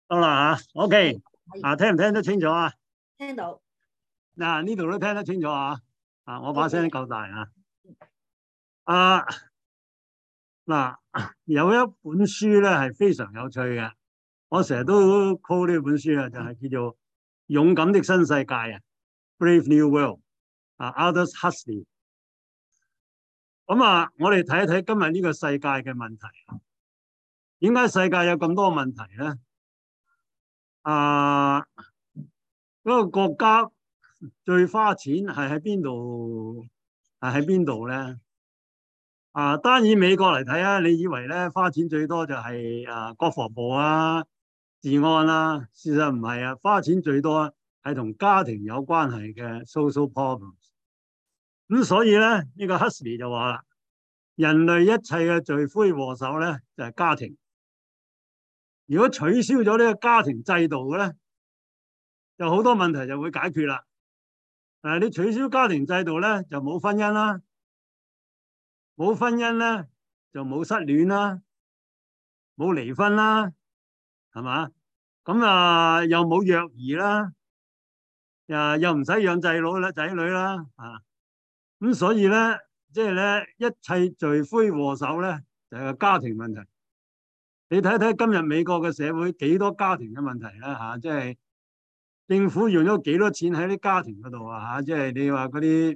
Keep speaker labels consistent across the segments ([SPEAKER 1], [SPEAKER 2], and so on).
[SPEAKER 1] 到啦吓 ，OK，聽唔聽得清楚啊？
[SPEAKER 2] 聽到。
[SPEAKER 1] 嗱，呢度都聽得清楚啊！我把聲夠大啊！嗱，有一本書咧係非常有趣嘅，我成日都 call 呢本書啊，就係叫做《勇敢的新世界》啊 ，Brave New World Aldous Huxley。咁我哋睇一睇今日呢個世界嘅問題。點解世界有咁多問題咧？嗰個國家最花錢係喺邊度？係喺邊度咧？單以美國嚟睇啊，你以為咧花錢最多就係國防部啊、治安啦，事實唔係啊，花錢最多係同家庭有關係嘅 social problems。咁所以咧，呢個 Huxley 就話啦，人類一切嘅罪魁禍首咧就係家庭。如果取消咗呢個家庭制度嘅咧，就好多問題就會解決啦。你取消家庭制度咧，就冇婚姻啦，冇婚姻咧就冇失戀啦，冇離婚啦，係嘛？咁又冇虐兒啦，又唔使養仔女啦，咁所以咧，即係咧，一切罪魁禍首咧就係個家庭問題。你睇睇今日美國嘅社會幾多家庭嘅問題啦，即係政府用咗幾多錢喺啲家庭嗰度啊，即係你話嗰啲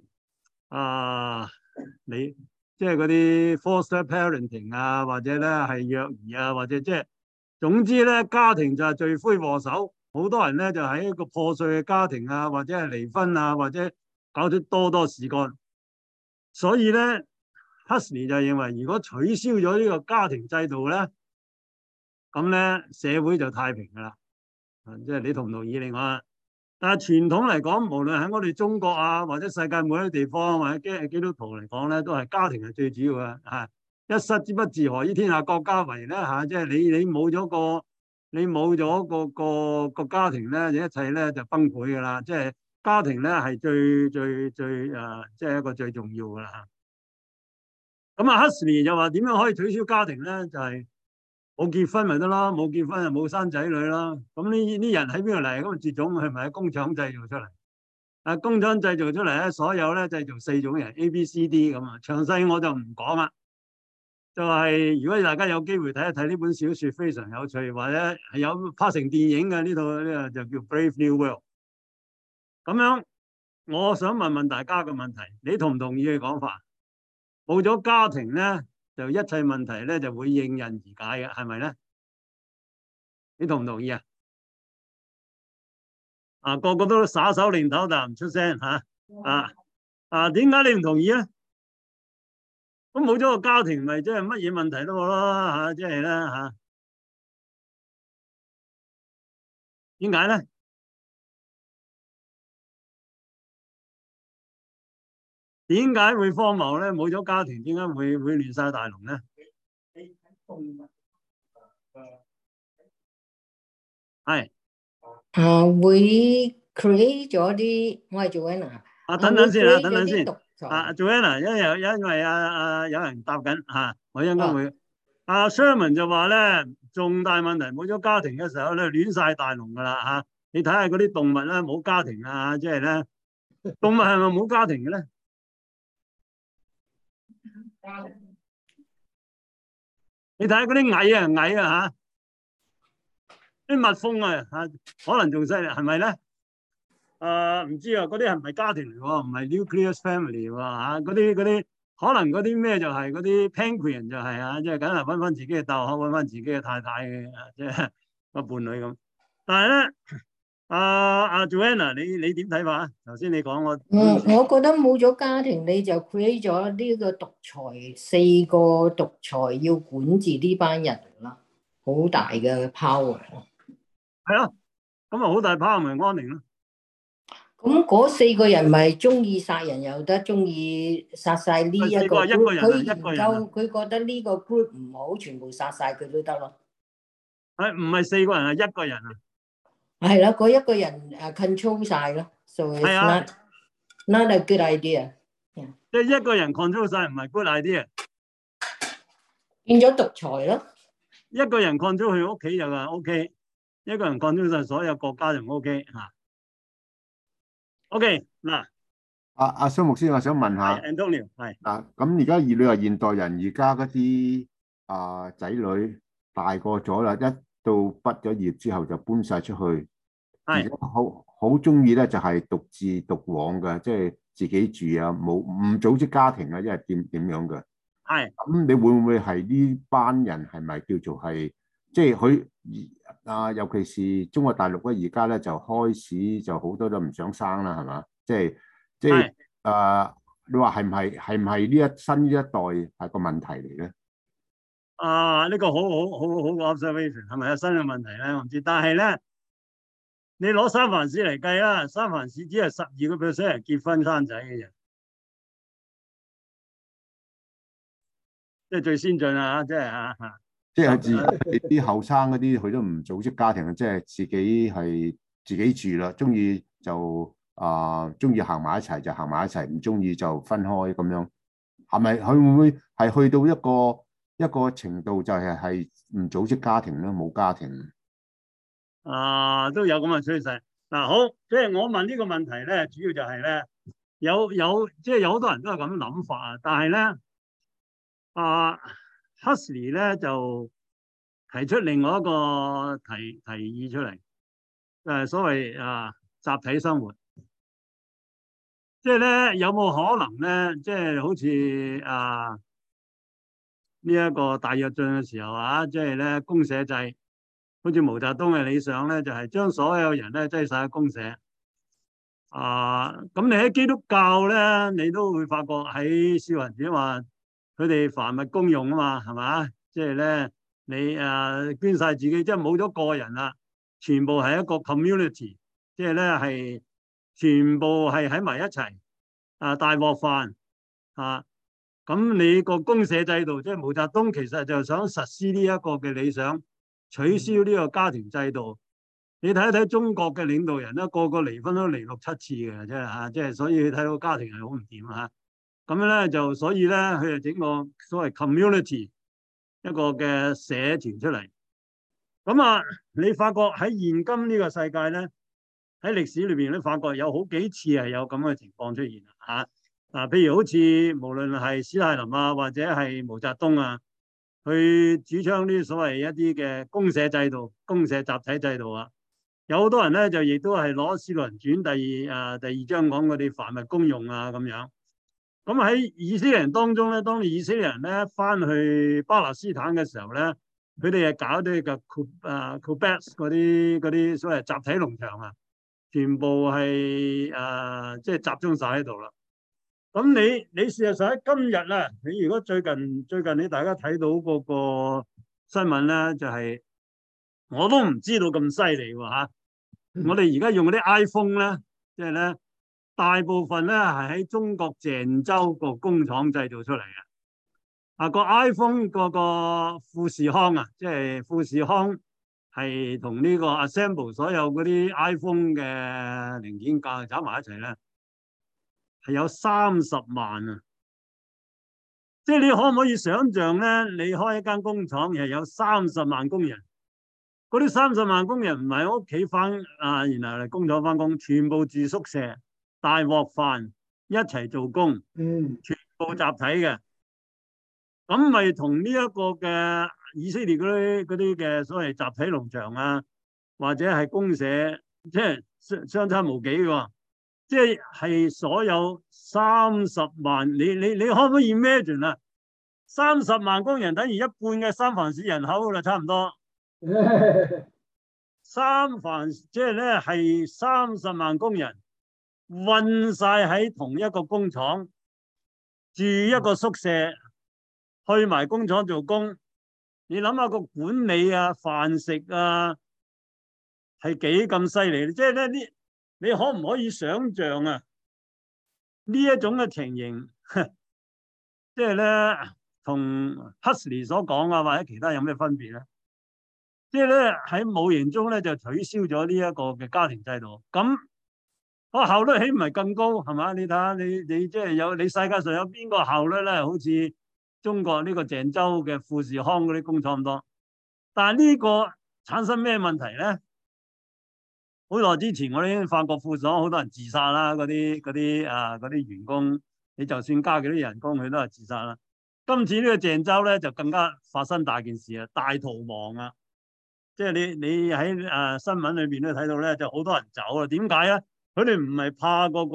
[SPEAKER 1] 你即係嗰啲 foster parenting 啊，或者咧係虐兒啊，或者即係總之咧，家庭就係罪魁禍首。好多人咧就喺一個破碎嘅家庭啊，或者係離婚啊，或者搞出多事幹。所以咧，Huxley 就認為，如果取消咗呢個家庭制度咧，咁咧社會就太平噶啦。即係你同唔同意？另外，但係傳統嚟講，無論喺我哋中國啊，或者世界每一個地方，或者基督徒嚟講咧，都係家庭係最主要嘅。一室之不治，何以天下國家為咧？即係你冇咗個家庭咧，一切咧就崩潰噶啦。即係家庭咧係最即係一個最重要噶啦。咁Huxley 就話點樣可以取消家庭咧？就係冇結婚咪得咯，冇結婚就冇生仔女啦。咁呢啲人喺邊度嚟？咁絕種係咪喺工廠製造出嚟？工廠製造出嚟咧，所有咧製造4種人 A、B、C、D 咁啊。詳細我就唔講啦。就係如果大家有機會睇一睇呢本小說，非常有趣，或者係有拍成電影嘅呢套呢就叫 Brave New World。咁樣，我想問問大家嘅問題，你同唔同意嘅講法？冇咗家庭咧，就一切問題咧就會迎刃而解嘅，係咪咧？你同唔同意啊？個個都耍手擰頭但唔出聲嚇。點解你唔同意咧？咁冇咗個家庭，咪即係乜嘢問題都冇咯，即係咧嚇。點解咧？點解會荒謬咧？冇咗家庭，點解會亂晒大龍咧？係
[SPEAKER 2] 會 create 咗啲，我係 Joanna。
[SPEAKER 1] 等等先
[SPEAKER 2] Joanna，
[SPEAKER 1] 因為有人答緊我應該會。Sherman 就話咧，重大問題冇咗家庭嘅時候咧，亂晒大龍噶啦。你睇下嗰啲動物咧，冇家庭啊，即係咧，動物係咪冇家庭嘅咧？你睇下嗰啲蟻啊啲蜜蜂可能仲犀利，係咪咧？唔知啊，嗰啲係唔係家庭嚟喎？唔係 nuclear family 喎嗰啲可能嗰啲咩就係嗰啲 penguin 就係即係梗係揾翻自己嘅竇口，揾翻自己嘅太太嘅即係個伴侶咁。但係咧，Joanna，你點睇法？頭先你講我
[SPEAKER 2] 覺得冇咗家庭，你就 create 咗呢個獨裁，4個獨裁要管治呢班人啦，好大嘅 power。
[SPEAKER 1] 係啊，咁好大 power 咪安寧咯。
[SPEAKER 2] 咁嗰4個人咪中意殺人又得，中意殺晒呢一個 group。佢覺得呢個 group 唔好，全部殺晒佢都得咯。
[SPEAKER 1] 唔係4個人，係1個人啊。
[SPEAKER 2] 係啦，嗰1個人control 晒咯。So it's not a good idea。
[SPEAKER 1] 即係1個人 control 晒唔係 good idea。
[SPEAKER 2] 變咗獨裁咯。
[SPEAKER 1] 1個人 control 佢屋企就話 OK。 一個人 control 晒所有國家就唔 OK 嚇。OK 嗱，
[SPEAKER 3] 阿蘇牧師，我想問下，
[SPEAKER 1] Antonio 係
[SPEAKER 3] 嗱，咁而家你話現代人而家嗰啲仔女大個咗啦，一到畢咗業之後就搬晒出去，而
[SPEAKER 1] 係
[SPEAKER 3] 家好中意咧就係獨自獨往嘅，即係自己住啊，冇唔組織家庭啊，因為點樣嘅？
[SPEAKER 1] 係
[SPEAKER 3] 咁你會唔會係呢班人係咪叫做係即係佢尤其是中國大陸咧，而家咧就開始就好多都唔想生啦，係嘛？即係你話係唔係新呢一代係個問題嚟咧？
[SPEAKER 1] 呢個好個 observation 係咪有新嘅問題咧？我唔知，但係咧，你攞三藩市嚟計啦，三藩市只係12% 人結婚生仔嘅啫，即係最先進啊！即係嚇。
[SPEAKER 3] 即係自啲後生嗰啲，佢都唔組織家庭，即係自己住啦，中意就中意行埋一齊就行埋一齊，唔中意就分開咁樣。係咪佢會唔會係去到一個程度，就係唔組織家庭咧，冇家庭？
[SPEAKER 1] 都有咁嘅趨勢。嗱，好，即係我問呢個問題咧，主要就係咧，即係有好多人都係咁諗法啊，但係咧，Huxley 咧就提出另外一個提議出嚟，所謂集體生活，即係咧有冇可能咧，即係好似呢一個大躍進嘅時候即係咧公社制，好似毛澤東嘅理想咧，就係將所有人咧擠晒喺公社。咁你喺基督教咧，你都會發覺喺少林寺話佢哋凡物公用啊嘛，係嘛？即係咧你捐晒自己，即係冇咗個人啦，全部係一個 community，即係咧係全部係喺埋一齊大鍋飯咁你個公社制度，即係毛澤東其實就想實施呢一個嘅理想，取消呢個家庭制度。你睇一睇中國嘅領導人咧，個個離婚都離6、7次嘅，即係所以你睇到家庭係好唔掂咁咧就所以咧，佢就整個所謂 community 一個嘅社團出嚟。咁你發覺喺現今呢個世界咧，喺歷史裏邊你發覺有好幾次係有咁嘅情況出現譬如好似無論係史太林或者係毛澤東去主張呢所謂一啲嘅公社制度、公社集體制度有好多人咧就亦都係攞《使徒行傳》第二章講嗰啲凡物公用咁樣。咁喺以色列人當中咧，當以色列人咧翻去巴勒斯坦嘅時候咧，佢哋係搞啲嘅Kibbutz嗰啲所謂集體農場全部係即係集中晒喺度啦。咁你事實上喺今日你如果最近你大家睇到嗰個新聞咧，就係我都唔知道咁犀利喎我哋而家用嗰啲 iPhone 咧，即係咧大部分咧係喺中國鄭州個工廠製造出嚟嘅。個 iPhone 嗰個富士康即係富士康係同呢個 assemble 所有嗰啲 iPhone 嘅零件架走埋一齊咧，係有30萬即係你可唔可以想象咧？你開一間工廠係有30萬工人，嗰啲30萬工人唔係喺屋企翻然後嚟工廠翻工，全部住宿舍，大鑊飯一齊做工，全部集體嘅。咁咪同呢一個嘅以色列嗰啲嘅所謂集體農場或者係公社，即係相差無幾喎。即係所有30萬，你可唔可以 imagine 30萬工人等於一半嘅三藩市人口啦，差唔多。三藩即係咧係30萬工人混晒喺同一個工廠，住一個宿舍，去埋工廠做工。你諗下個管理飯食係幾咁犀利？即係咧你可唔可以想象呢一種嘅情形？即係咧同 Huxley 所講或者其他有咩分別咧？即係咧喺無形中咧就取消咗呢一個嘅家庭制度，咁個效率豈唔係更高係嘛？你睇下你即係你世界上有邊個效率咧？好似中國呢個鄭州嘅富士康嗰啲工廠咁多，但係呢個產生咩問題咧？ 好耐之前我哋已經發覺副所好多人自殺啦，嗰啲員工，你就算加幾多人工，佢都係自殺啦。今次呢個鄭州咧就更加發生大件事啊，大逃亡啊！即係你喺新聞裏邊都睇到咧，就好多人走啊。點解咧？佢哋唔係怕嗰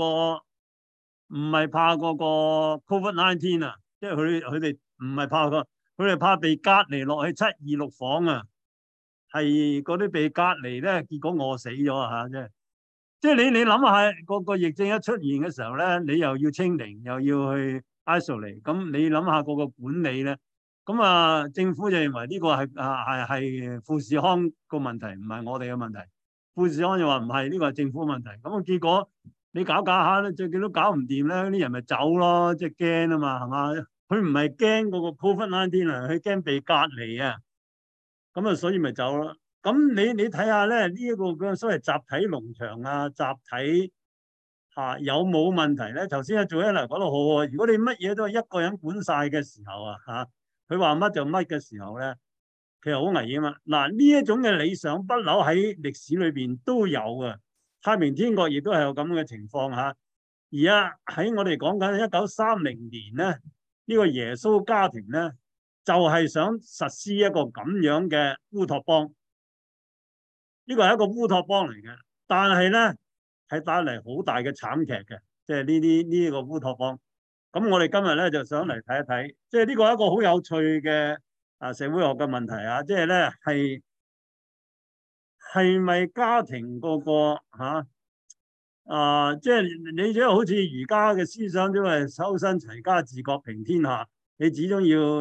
[SPEAKER 1] 個 COVID-19 啊，即係佢哋唔係怕佢哋怕被隔離落去726房啊。係嗰啲被隔離咧，結果餓死咗啊！嚇，即係你諗下，個疫症一出現嘅時候咧，你又要清零，又要去 isolate，咁你諗下個管理咧，咁政府就認為呢個係富士康個問題，唔係我哋嘅問題。富士康就話唔係，呢個係政府問題。咁結果你搞下咧，最近都搞唔掂咧，啲人咪走咯，即係驚啊嘛，係嘛？佢唔係驚嗰個 COVID-19 啊，佢驚被隔離啊。咁所以咪走咯。咁你睇下咧，呢一個所謂集體農場啊，集體有冇問題咧？頭先阿做一嚟講得好喎。如果你乜嘢都係一個人管晒嘅時候啊，佢話乜就乜嘅時候咧，其實好危險啊。嗱，呢一種嘅理想不嬲喺歷史裏邊都有嘅。太平天國亦都係有咁嘅情況嚇。而家喺我哋講緊1930年咧，呢個耶穌家庭咧，就係想實施一個咁樣嘅烏托邦，呢個係一個烏托邦嚟嘅，但係咧係帶嚟好大嘅慘劇嘅，即係呢個烏托邦。咁我哋今日咧就想嚟睇一睇，即係呢個係一個好有趣嘅社會學嘅問題啊！即係咧係咪家庭嗰個即係你即係好似儒家嘅思想，都係修身齊家治國平天下。你始終要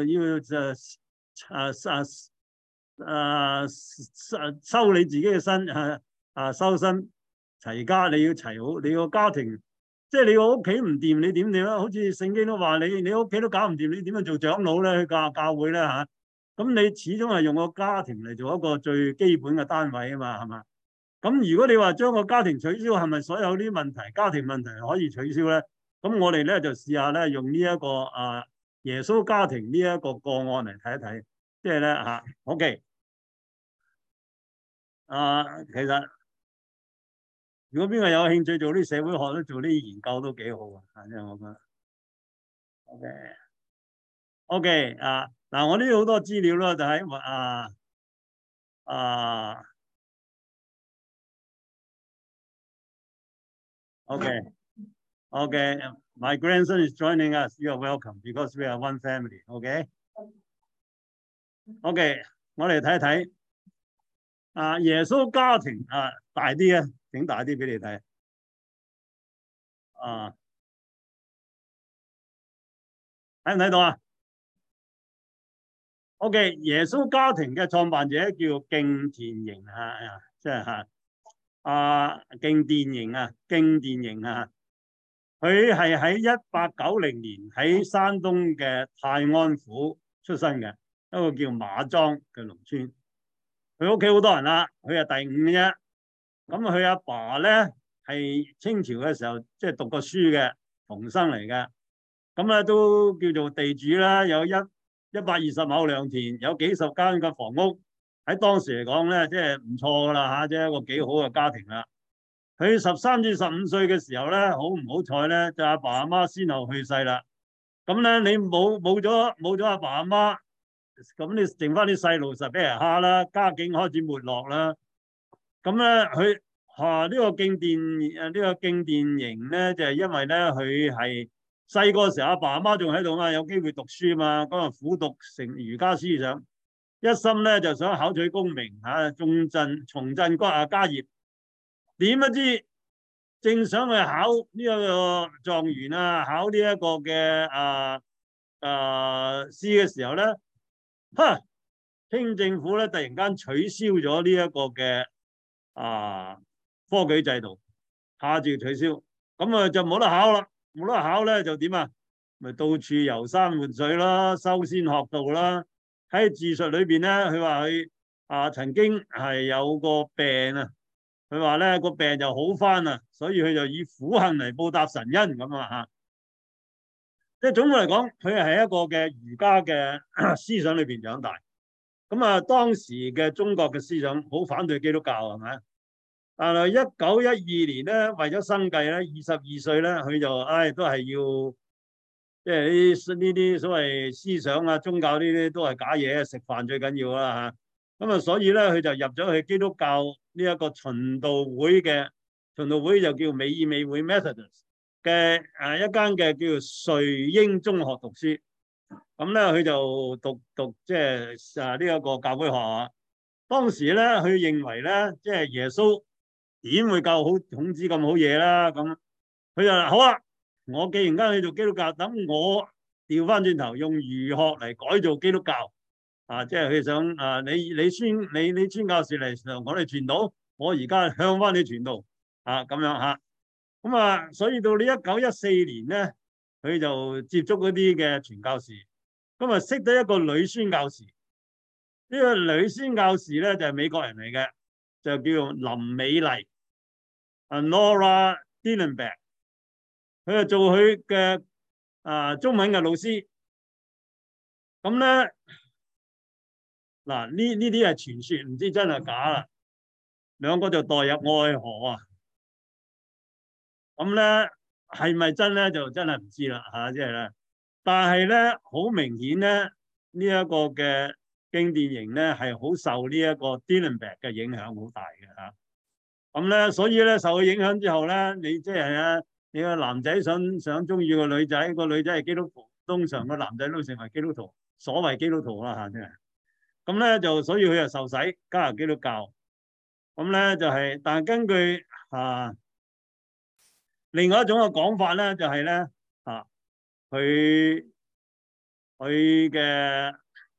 [SPEAKER 1] 修你自己嘅身，修身齊家，你要齊好你個家庭。即係你個屋企唔掂，你點掂啊？好似聖經都話你屋企都搞唔掂，你點樣做長老咧？去教會咧嚇？咁你始終係用個家庭嚟做一個最基本嘅單位啊嘛，係嘛？咁如果你話將個家庭取消，係咪所有啲問題家庭問題可以取消咧？咁我哋咧就試下咧用呢一個耶穌家庭呢一個個案嚟睇一睇，即係咧OK，其實如果邊個有興趣做啲社會學都做啲研究都幾好啊，即係我覺得 OK 嗱，我呢度好多資料啦，就喺OK. My grandson is joining us. You are welcome because we are one family. OK. 我嚟睇一睇耶穌家庭大啲啊，整大啲俾你睇睇唔睇到啊 ？OK， 耶穌家庭嘅創辦者叫敬田營即係敬田營佢係喺1890年喺山東嘅泰安府出生嘅，一個叫馬莊嘅農村。佢屋企好多人啦，佢係第5啫。咁佢阿爸咧係清朝嘅時候即係讀過書嘅童生嚟嘅，咁咧都叫做地主啦，有120畝良田，有幾十間嘅房屋，喺當時嚟講咧即係唔錯噶啦即係一個幾好嘅家庭啦。佢13至15歲嘅時候咧，好唔好彩咧，就阿爸阿媽先後去世啦。咁咧你冇咗阿爸阿媽，咁你剩翻啲細路實俾人蝦啦，家境開始沒落啦。咁咧佢呢個敬田營咧，就係因為咧佢係細個時候阿爸阿媽仲喺度嘛，有機會讀書嘛，咁啊苦讀成儒家思想，一心咧就想考取功名重振家業。點不知正想去考呢個狀元考呢一個嘅試嘅時候咧，清政府咧突然間取消咗呢一個嘅科舉制度，下詔取消，咁就冇得考啦。冇得考咧就點啊？咪到處遊山玩水啦，修仙學道啦。喺自述裏邊咧，佢話佢曾經係有個病啊。佢話咧個病就好翻啊，所以佢就以苦行嚟報答神恩咁即係總括嚟講，佢係一個嘅儒家嘅思想裏邊長大。咁當時嘅中國嘅思想好反對基督教係咪？ 但係1912年咧，為咗生計咧，22歲咧，佢就都係要，即係呢啲所謂思想啊、宗教呢啲都係假嘢，食飯最緊要啦嚇。咁啊，所以咧佢就入咗去基督教呢一個循道會嘅，循道會就叫美以美會 Methodist 嘅一間嘅叫做瑞英中學讀書。咁咧佢就讀即係呢一個教會學校。當時咧佢認為咧，即係耶穌點會教好孔子咁好嘢啦？咁佢就好啊！我既然間去做基督教，等我調翻轉頭用儒學嚟改造基督教啊！即係佢想啊，你宣教士嚟同我哋傳道，我而家向翻你傳道啊咁樣嚇。咁啊，所以到呢1914年咧，佢就接觸嗰啲嘅傳教士，咁啊識得一個女宣教士。呢個女宣教士咧就係美國人嚟嘅，就叫林美麗 Nora Dillenberg。佢就做佢嘅中文嘅老師。咁咧嗱，呢啲係傳說，唔知真係假啦。兩個就墮入愛河啊！咁咧係咪真咧？就真係唔知啦嚇，即係咧。但係咧好明顯咧，呢一個嘅經典型咧係好受呢一個 Dillenberg 嘅影響好大嘅嚇。咁咧，所以咧受佢影響之後咧，你即係咧。你個男仔想中意個女仔，個女仔係基督徒，通常個男仔都成為基督徒，所謂基督徒啦嚇，即係咁咧就所以佢就受洗加入基督教。咁咧就係，但係根據另外一種嘅講法咧，就係咧佢嘅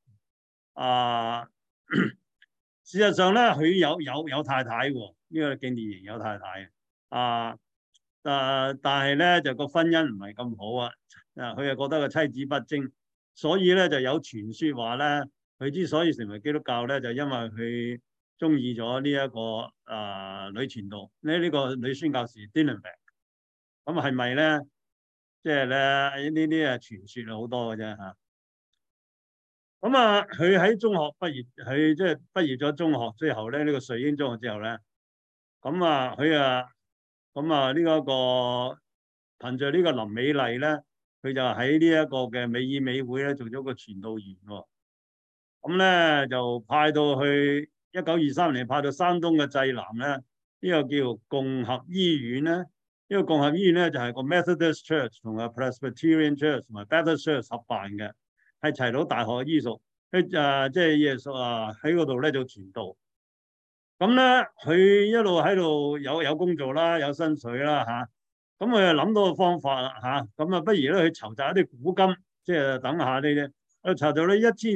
[SPEAKER 1] 事實上咧佢有太太喎，呢個經典型有太太但係咧就個婚姻唔係咁好啊！佢又覺得個妻子不貞，所以咧就有傳說話咧，佢之所以成為基督教咧，就因為佢中意咗呢一個女傳道，呢個女宣教士 Dillenberg。咁係咪咧？即係咧呢啲傳說好多嘅啫嚇。咁佢喺中學畢業，佢即係畢業咗中學之後咧，呢個瑞英中學之後咧，咁佢咁呢一個憑著呢個林美麗咧，佢就喺呢一個嘅美以美會咧做咗個傳道員喎。咁咧就派到去1923年派到山東嘅濟南咧，呢個叫共合醫院咧。呢個共合醫院咧就係個 Methodist Church 同埋 Presbyterian Church 同埋 Baptist Church 合辦嘅，係齊魯大學醫術。佢即係耶穌喺嗰度咧做傳道。咁咧，佢一路喺度有工做啦，有薪水啦嚇。咁佢就諗到個方法啦嚇。咁不如咧去籌集一啲古金，即係等下呢啲。籌到呢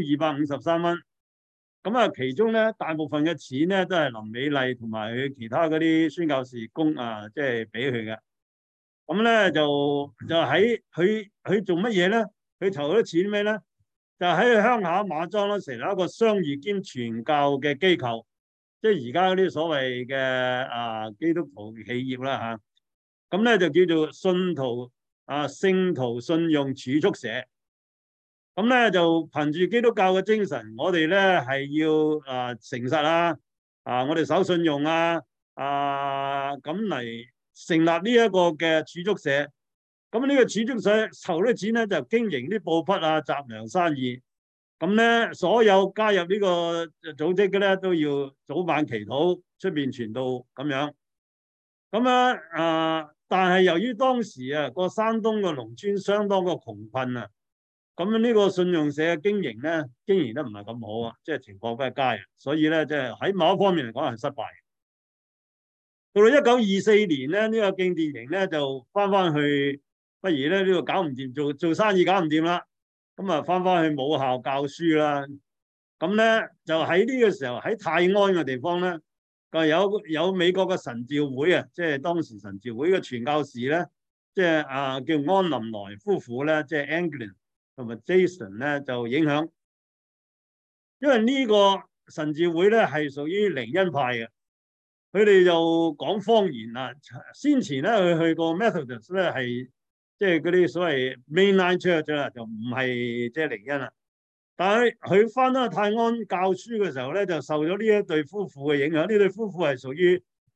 [SPEAKER 1] 1253蚊。咁其中咧大部分嘅錢咧都係林美麗同埋佢其他嗰啲宣教士工即係俾佢嘅。咁咧就喺佢做乜嘢咧？佢籌咗錢咩咧？就喺鄉下馬莊咧成立一個商業兼傳教嘅機構。即係而家嗰啲所謂嘅基督徒企業啦嚇，咁咧就叫做聖徒信用儲蓄社。咁咧就憑住基督教嘅精神，我哋咧係要誠實我哋守信用咁嚟成立呢一個嘅儲蓄社。咁呢個儲蓄社籌啲錢咧就經營啲布匹雜糧生意。咁咧，所有加入呢個組織嘅咧，都要早晚祈禱，出邊傳道咁樣。咁但係由於當時個山東嘅農村相當嘅窮困咁呢個信用社嘅經營咧，經營得唔係咁好即係情況不佳所以咧，即係喺某一方面嚟講係失敗。到1924年咧，呢個敬殿營咧就翻去，不如咧呢個搞唔掂，做生意搞唔掂啦。咁翻去母校教書啦。咁咧就喺呢個時候喺泰安嘅地方咧，有美國嘅神召會即係當時神召會嘅傳教士咧，即係叫安林來夫婦咧，即係 Anglin 同埋 Jason 咧就影響，因為呢個神召會咧係屬於靈恩派嘅，佢哋就講方言先前咧佢去過 Methodist 咧係。即係嗰啲所謂 mainline church 啦，就唔係即係靈恩啦。但係佢翻到去泰安教書嘅時候咧，就受咗呢一對夫婦嘅影響。呢對夫婦係屬於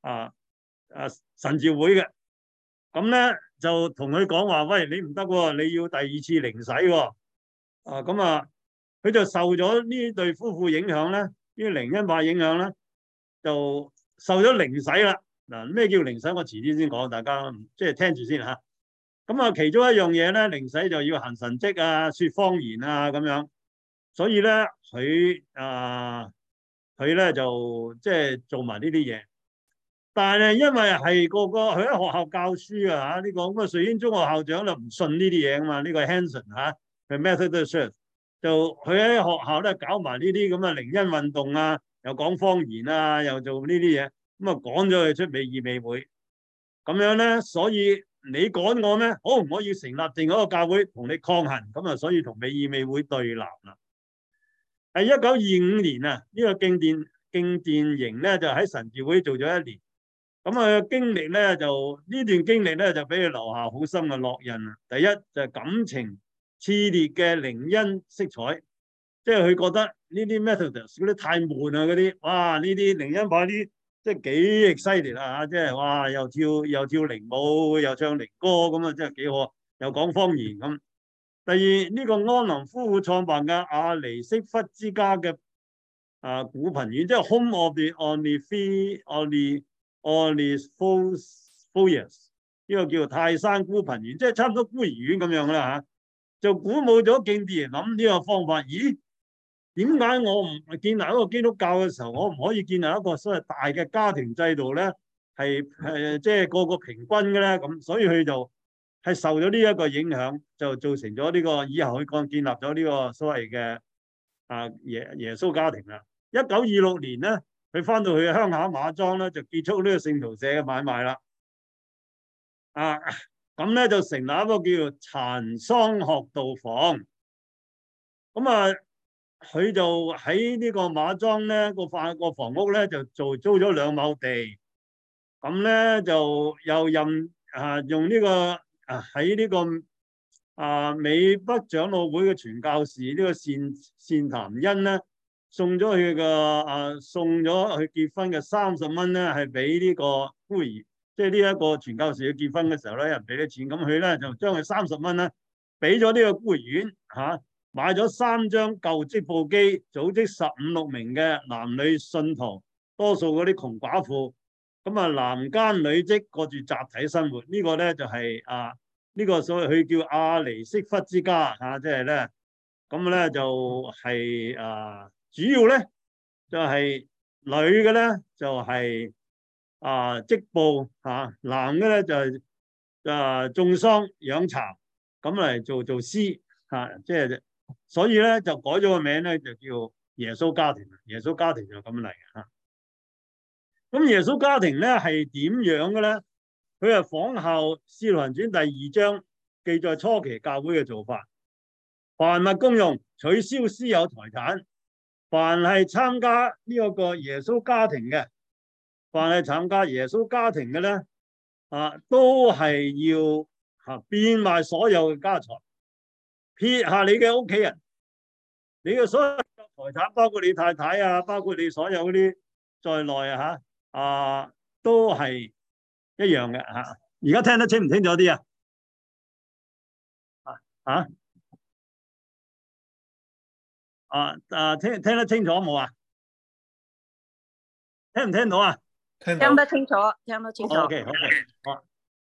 [SPEAKER 1] 神召會嘅。咁咧就同佢講話，喂，你唔得喎，你要第二次靈洗喎。咁啊，佢就受咗呢對夫婦影響咧，呢個靈恩派影響咧，就受咗靈洗啦。嗱，咩叫靈洗？我遲啲先講，大家即係聽住先嚇。咁啊，其中一樣嘢咧，靈洗就要行神蹟啊、説方言啊咁樣。所以咧，佢咧就即係做埋呢啲嘢。但係因為係佢喺學校教書啊嚇，呢個咁啊瑞軒中學校長就唔信呢啲嘢啊嘛，呢個 Hanson 嚇，佢 Methodist Church 就佢喺學校咧搞埋呢啲咁嘅靈恩運動啊，又講方言啊，又做呢啲嘢，咁啊趕咗佢出美議美會，咁樣咧，所以你趕我咩？可唔可以成立另一個教會同你抗衡？咁啊，所以同美議美會對立啦。喺1925年啊，呢個敬殿營咧就喺神召會做咗1年。咁啊，經歷咧就呢段經歷咧就俾佢留下好深嘅烙印啊！第一就係感情熾烈嘅靈恩色彩，即係佢覺得呢啲 Methodist 嗰啲太悶啊，嗰啲哇呢啲靈恩派啲即係幾犀利啦嚇！即係哇又跳靈舞，又唱靈歌咁啊，真係幾好，又講方言咁。第二呢個安林夫婦創辦嘅亞尼色弗之家嘅古貧院，即係 Home of the Onlyfolius 呢個叫做泰山孤貧院，即係差唔多孤兒院咁樣啦嚇，就鼓舞咗敬殿人諗呢個方法。咦？點解我唔建立一個基督教嘅時候，我唔可以建立一個所謂大嘅家庭制度咧？係即係個個平均嘅咧？咁所以佢就係受咗呢一個影響，就造成咗呢個以後佢建立咗呢個所謂嘅耶穌家庭啦。1926年咧。佢翻到去鄉下馬莊咧，就結束呢個聖徒社嘅買賣啦。咁咧就成立一個叫做殘桑學道房。咁啊，佢就喺呢個馬莊咧個房屋咧就租咗2畝地。咁咧就又用呢個喺呢個美北長老會嘅傳教士呢個善談恩咧。送咗佢結婚嘅30蚊咧，係俾呢個孤兒，即係呢一個傳教士去結婚嘅時候咧，有人俾啲錢，咁佢咧就將佢30蚊咧俾咗呢個孤兒院嚇，買咗3張舊織布機，組織15-16名嘅男女信徒，多數嗰啲窮寡婦，咁啊男耕女織過住集體生活。呢個咧就係呢個所謂佢叫亞尼色弗之家嚇，即係咧咁咧就係主要咧就係女嘅咧就係織布嚇，男嘅咧就係種桑養蠶，咁嚟做詩嚇，即係所以咧就改咗個名咧就叫耶穌家庭。耶穌家庭就咁嚟嘅嚇。咁耶穌家庭咧係點樣嘅咧？佢係仿效《使徒行傳》第2章記載初期教會嘅做法，凡物公用，取消私有財產。凡係參加呢個耶穌家庭嘅，凡係參加耶穌家庭嘅咧，都係要變賣所有嘅家財，撇下你嘅屋企人，你嘅所有財產，包括你太太啊，包括你所有嗰啲在內都係一樣嘅嚇。而家聽得清唔清楚啲聽得清楚冇啊？聽唔聽到啊？
[SPEAKER 4] 聽得清楚，聽得清楚。
[SPEAKER 1] OK，好。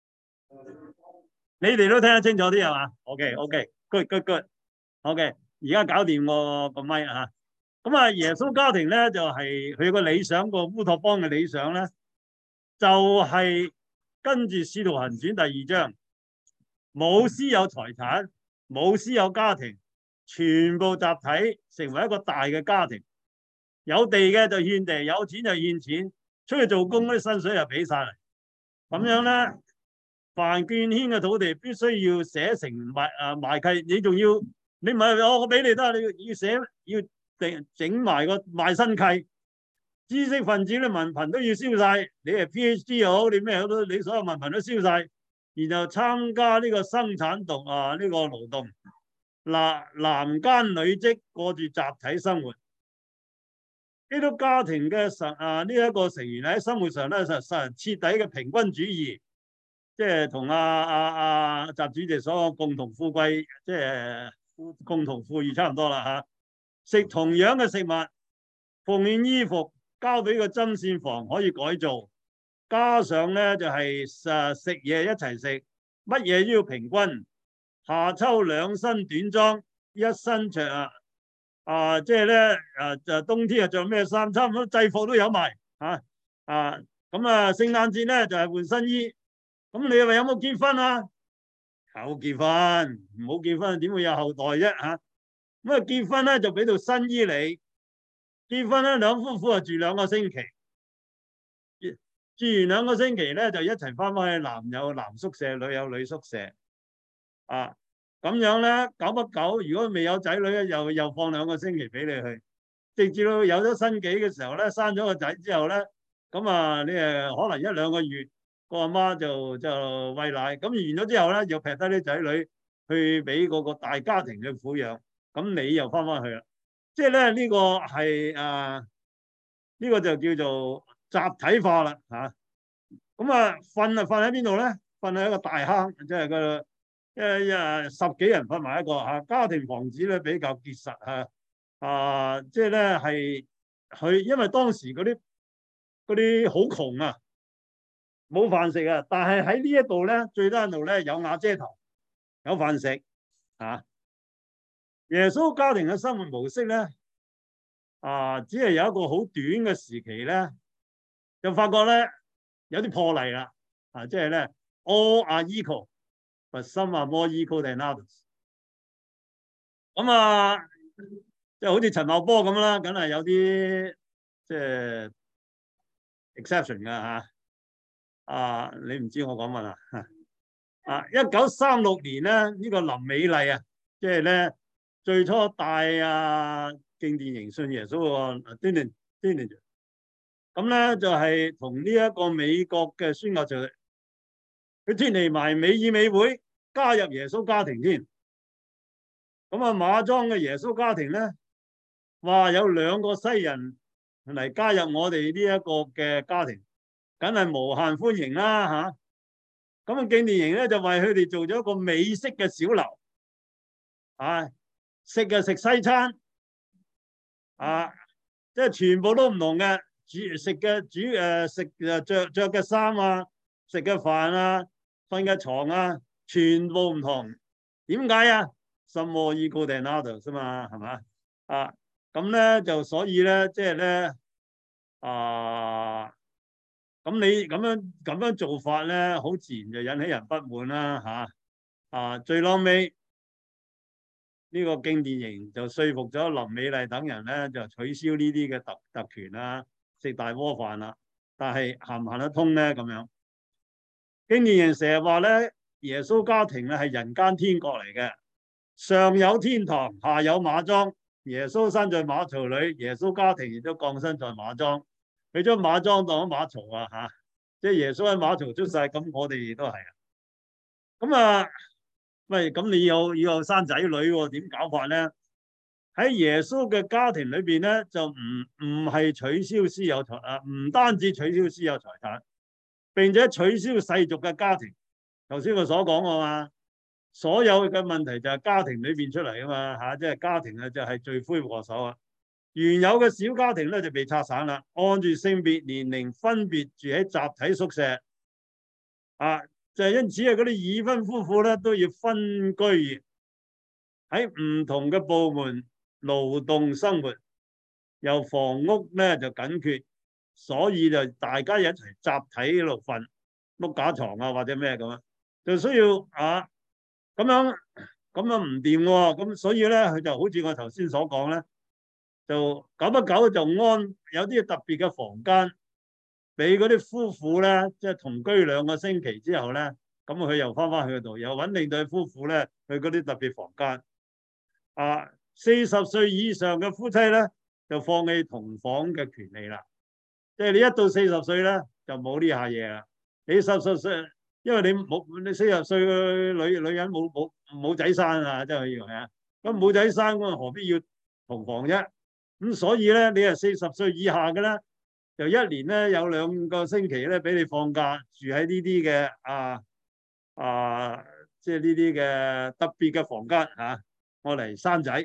[SPEAKER 1] 你哋都聽得清楚啲係嘛 ？OK，good。OK，而家搞掂個咪啊！咁耶穌家庭咧就係佢個理想，個烏托邦嘅理想咧，就係跟住《使徒行傳》第2章，冇私有財產，冇私有家庭。全部集體成為一個大嘅家庭，有地嘅就獻地，有錢就獻錢，出去做工嗰啲薪水就俾晒嚟。咁樣咧，凡捐獻嘅土地必須要寫成賣契，你仲要你唔係我俾你得，你要寫要整埋個賣身契。知識分子嘅文憑都要燒晒，你係 PhD 又好，你咩好都，你所有文憑都燒晒，然後參加呢個生產動呢個勞動。男耕女織，過住集體生活。 基督家庭嘅呢一個成員喺生活上咧實行徹底嘅平均主義，即係同習主席所講共同富貴，即係共同富裕差唔多啦嚇。食同樣嘅食物，奉獻衣服交俾個針線房可以改造，加上咧就係食嘢一齊食，乜嘢都要平均。夏秋2身短裝，1身長即係咧就冬天着咩衫，差唔多制服都有埋嚇咁聖誕節咧就係換新衣。咁你話有冇結婚啊？有結婚，唔好結婚點會有後代啫嚇？咁結婚咧就俾到新衣你，結婚咧兩夫婦就住2個星期，住完2個星期咧就一齊翻返去男有男宿舍，女有女宿舍咁樣咧，久不久如果未有仔女咧，又放2個星期俾你去，直至到有咗新紀嘅時候咧，生咗個仔之後咧，咁你可能1-2個月個阿媽就餵奶，咁完咗之後咧，又劈低啲仔女去俾嗰個大家庭嘅撫養，咁你又翻返去啦。即係咧呢個係呢個就叫做集體化啦嚇。咁瞓喺邊度咧？瞓喺一個大坑，即係個10幾人瞓埋一個嚇。家庭房子咧比較結實嚇即係咧係佢因為當時嗰啲好窮啊，冇飯食啊，但係喺呢一度咧最低限度咧有瓦遮頭，有飯食耶穌家庭嘅生活模式咧只係有一個好短嘅時期咧，就發覺咧有啲破例啦即係咧 all are equal but some are more equal than others。咁即係好似陳茂波咁啦，梗係有啲即係 exception 㗎嚇。你唔知我講乜1936年咧，呢個林美麗即係咧最初帶敬殿營信耶穌個Dillinger，咁咧就係同呢一個美國嘅宣教士，佢脫離埋美以美會，加入耶穌家庭添。咁馬莊嘅耶穌家庭咧，話有2個西人嚟加入我哋呢一個嘅家庭，梗係無限歡迎啦嚇。咁敬殿營咧就為佢哋做咗一個美式嘅小樓，食就食西餐，即係全部都唔同嘅，着嘅衫食嘅飯瞓嘅床全部唔同。點解？Some more equal than others啫嘛，係嘛？咁咧就所以咧，即係咧咁你咁樣做法咧，好自然就引起人不滿啦最撈尾呢個敬殿營就說服咗林美麗等人咧，就取消呢啲嘅特權食大鍋飯啦。但係行唔行得通咧？咁樣敬殿營成日話咧，耶穌家庭咧係人間天國嚟嘅，上有天堂，下有馬莊。耶穌生在馬槽裏，耶穌家庭亦都降生在馬莊。佢將馬莊當咗馬槽即係耶穌喺馬槽出世，咁我哋亦都係咁喂，咁你要生仔女喎，點搞法咧？喺耶穌嘅家庭裏邊咧，就唔係取消私有財唔單止取消私有財產，並且取消世俗嘅家庭。頭先我所講嘛，所有嘅問題就係家庭裏邊出嚟嘛即係家庭就係罪魁禍首原有嘅小家庭咧就被拆散啦，按住性別年齡分別住喺集體宿舍就係因此嗰啲已婚夫婦咧都要分居喺唔同嘅部門勞動生活，由房屋咧就緊缺，所以就大家一齊集體喺度瞓碌架床或者咩咁就需要咁樣唔掂喎，咁所以咧佢就好似我頭先所講咧，就久不久就有啲特別嘅房間俾嗰啲夫婦咧，即係同居2個星期之後咧，咁佢又翻去嗰度，又穩定對夫婦咧去嗰啲特別房間。40歲以上嘅夫妻咧就放棄同房嘅權利啦，即係你一到40歲咧就冇呢下嘢啦。你40歲，因為你40歲嘅女人冇仔生即係以為咁冇仔生咁何必要同房啫？ 咁所以咧，你係40歲以下嘅咧，就一年咧有2個星期咧俾你放假，住喺呢啲嘅即係呢啲嘅特別嘅房間嚇，我嚟生仔。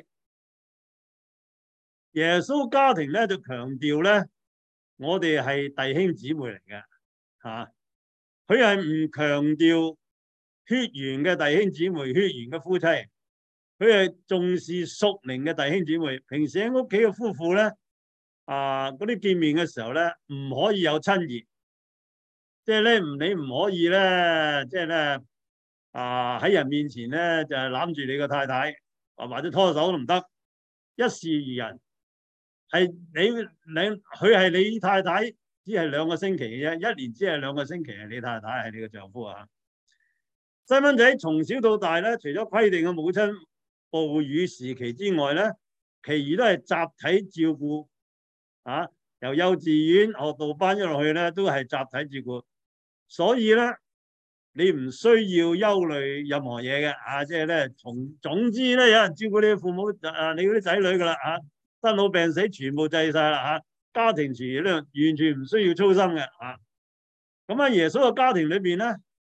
[SPEAKER 1] 耶穌家庭咧就強調咧，我哋係弟兄姊妹嚟嘅嚇，佢係唔強調血緣嘅弟兄姊妹、血緣嘅夫妻，佢係重視屬靈嘅弟兄姊妹。平時喺屋企嘅夫婦咧，嗰啲見面嘅時候咧，唔可以有親熱，即係咧你唔可以咧，即係咧喺人面前咧就係攬住你個太太，或者拖手都唔得，一視如人。係佢係你太太，只係2個星期嘅啫，一年只係2個星期係你太太，係你個丈夫啊。細蚊仔從小到大咧，除咗規定嘅母親哺乳時期之外咧，其餘都係集體照顧啊。由幼稚園學到班一路去咧，都係集體照顧。所以咧，你唔需要憂慮任何嘢嘅即係咧，總之咧，有人照顧你嘅父母你嗰啲仔女噶啦生老病死全部制晒啦家庭事業咧完全唔需要操心嘅咁喺耶穌嘅家庭裏邊咧，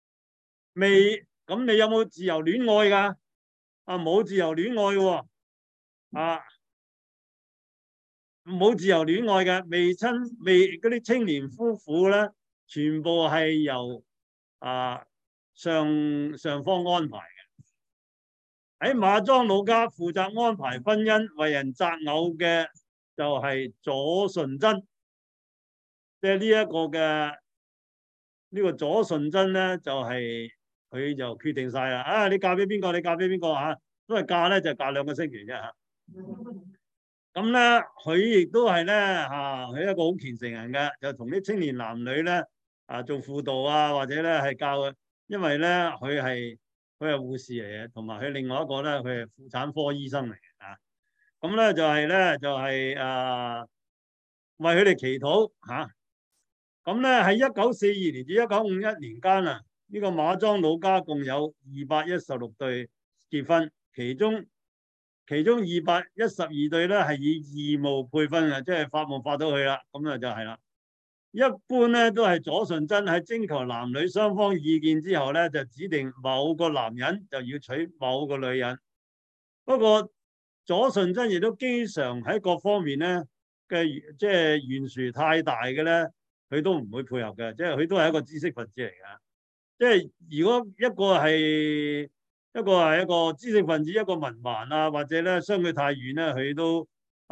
[SPEAKER 1] 咁你有冇自由戀愛噶？冇自由戀愛嘅冇自由戀愛嘅，嗰啲青年夫婦咧，全部係由上方安排嘅。喺馬莊老家負責安排婚姻、為人擇偶嘅就係左順珍，即係呢一個嘅呢個左順珍咧，就係佢就決定晒啦。你嫁俾邊個？你嫁俾邊個都係嫁咧，就嫁2個星期啫咁咧，佢亦都係咧佢一個好虔誠人嘅，就同啲青年男女咧做輔導或者咧係教嘅，因為咧佢係護士嚟嘅，同埋佢另外一個咧佢係婦產科醫生嚟嘅咁咧就係為佢哋祈禱咁咧喺1942年至1951年間呢個馬莊老家共有216對結婚，其中212對咧係以義務配婚嘅，即係發夢發到去啦，咁就係啦。一般咧都係左順珍喺徵求男女雙方意見之後咧，就指定某個男人就要娶某個女人。不過左順珍亦都經常喺各方面咧嘅即係懸殊太大嘅咧，佢都唔會配合嘅，即係佢都係一個知識分子嚟㗎。即係如果一個係一個知識分子，一個文盲或者咧相距太遠咧，佢都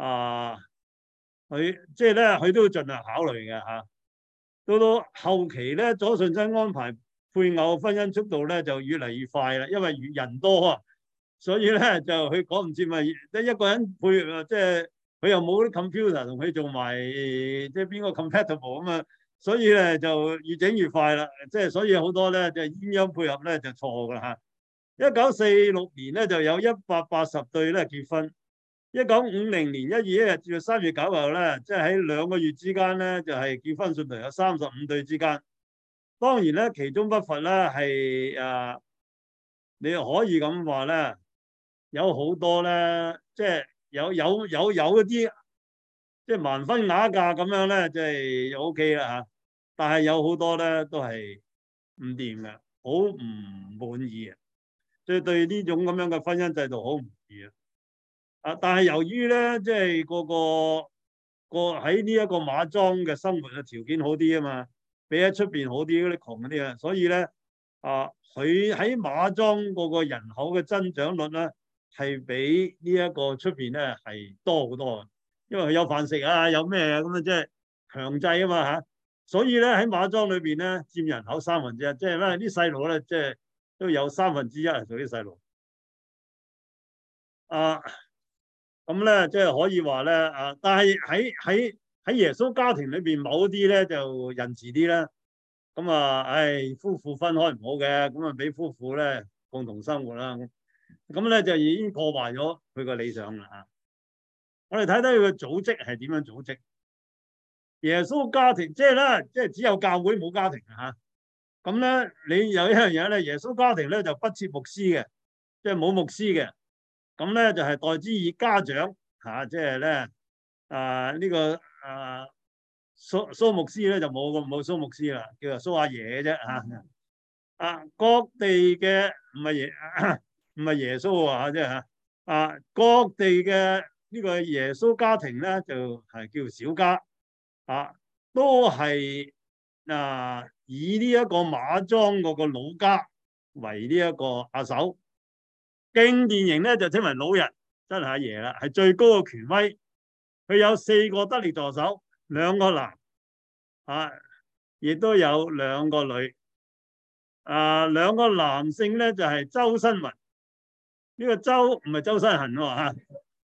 [SPEAKER 1] 即係咧佢都會盡量考慮嘅到後期咧，左順珍安排配偶婚姻速度咧就越嚟越快啦，因為人多所以咧就佢講唔知咪得一個人配，即係佢又冇啲 computer 同佢做埋，即係邊個 compatible 所以咧就越整越快啦，即係所以好多咧就鴛鴦配合咧就錯噶啦1946年咧就有180對咧結婚，1950年1月1日至3月9日咧，即係喺2個月之間咧就係結婚信徒有35對之間。當然咧，其中不乏咧係你可以咁話咧，有好多咧，即係有一啲即係盲婚啞嫁咁樣咧，即係 OK 啦但係有好多咧都係唔掂嘅，好唔滿意嘅，即係對呢種咁樣嘅婚姻制度好唔滿意但係由於咧，即係個喺呢一個馬莊嘅生活嘅條件好啲嘛，比喺出邊好啲嗰啲窮嗰啲所以咧佢喺馬莊嗰個人口嘅增長率咧係比呢一個出邊咧係多好多嘅，因為佢有飯食有咩咁即係強制啊嘛所以咧喺馬莊裏邊咧佔人口1/3，即係咧啲細路咧即係都有1/3係做啲細路咁咧，即係可以話咧但係喺耶穌家庭裏邊，某啲咧就仁慈啲啦。咁夫婦分開唔好嘅，咁俾夫婦咧共同生活啦。咁咧就已經破壞咗佢個理想啦我哋睇睇佢個組織係點樣組織。耶穌家庭即係咧，即係只有教會冇家庭咁咧，你有一樣嘢咧，耶穌家庭咧就不設牧師嘅，即係冇牧師嘅。咁咧就係代之以家長即係咧呢個蘇牧師咧就冇蘇牧師啦，叫做蘇阿爺啫嚇。各地嘅唔係耶穌啊，即係嚇各地嘅呢個耶穌家庭咧就係叫小家都係以呢一個馬莊嗰個老家為呢一個阿首。敬殿營咧就稱為老人，真係阿爺啦，係最高嘅權威。佢有4個得力助手，2個男亦都有2個女。2個男性咧就係周新文，呢個周唔係周身痕喎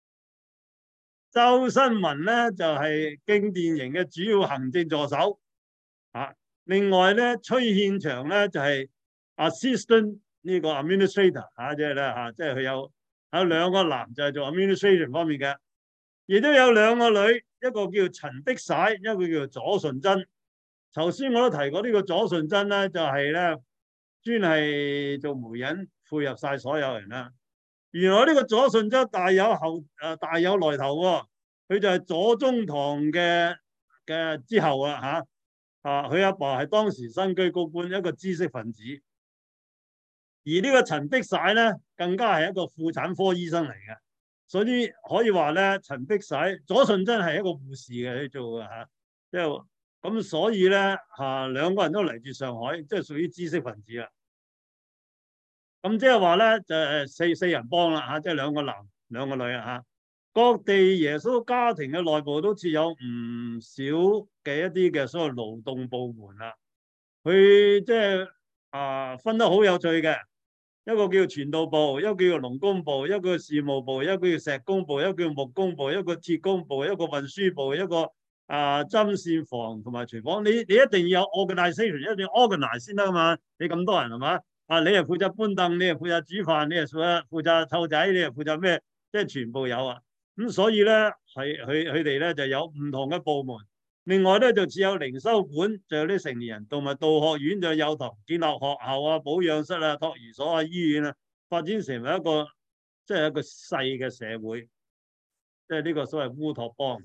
[SPEAKER 1] 周新文咧就係敬殿營嘅主要行政助手。另外咧崔憲祥咧就係 assistant 呢個 administrator 即係咧即係佢有2個男就係做 administration 方面嘅，亦都有2個女，一個叫陳碧璽，一個叫左順珍。頭先我都提過呢個左順珍咧就係咧專係做媒人，配合晒所有人啦。原來呢個左順珍大有來頭喎，佢就係左宗棠嘅之後佢阿爸係當時身居高官，一個知識分子。而呢個陳碧璽咧更加係一個婦產科醫生嚟嘅，所以可以話咧陳碧璽左順珍係一個護士嘅去做嘅即係咁，所以咧2個人都嚟自上海，即係屬於知識分子啦。咁即係話咧就係四人幫啦即係2個男2個女各地耶穌家庭嘅內部都設有唔少嘅一啲嘅所謂勞動部門啦。佢即係分得好有趣嘅，一個叫傳道部，一個叫農工部，一個叫事務部，一個叫石工部，一個叫木工部，一個鐵工部，一個運輸部，一個針線房同埋廚房。你一定要有 organization， 一定要 organize 先得噶嘛。你咁多人係嘛你係負責搬凳，你係負責煮飯，你係負責湊仔，你係負責咩？即係全部有咁所以咧係佢哋咧就有唔同嘅部門。另外咧就設有靈修館，就有啲成年人，同埋道學院就有堂，建立學校保養室托兒所醫院發展成為一個即係一個細嘅社會，即係呢個所謂烏托邦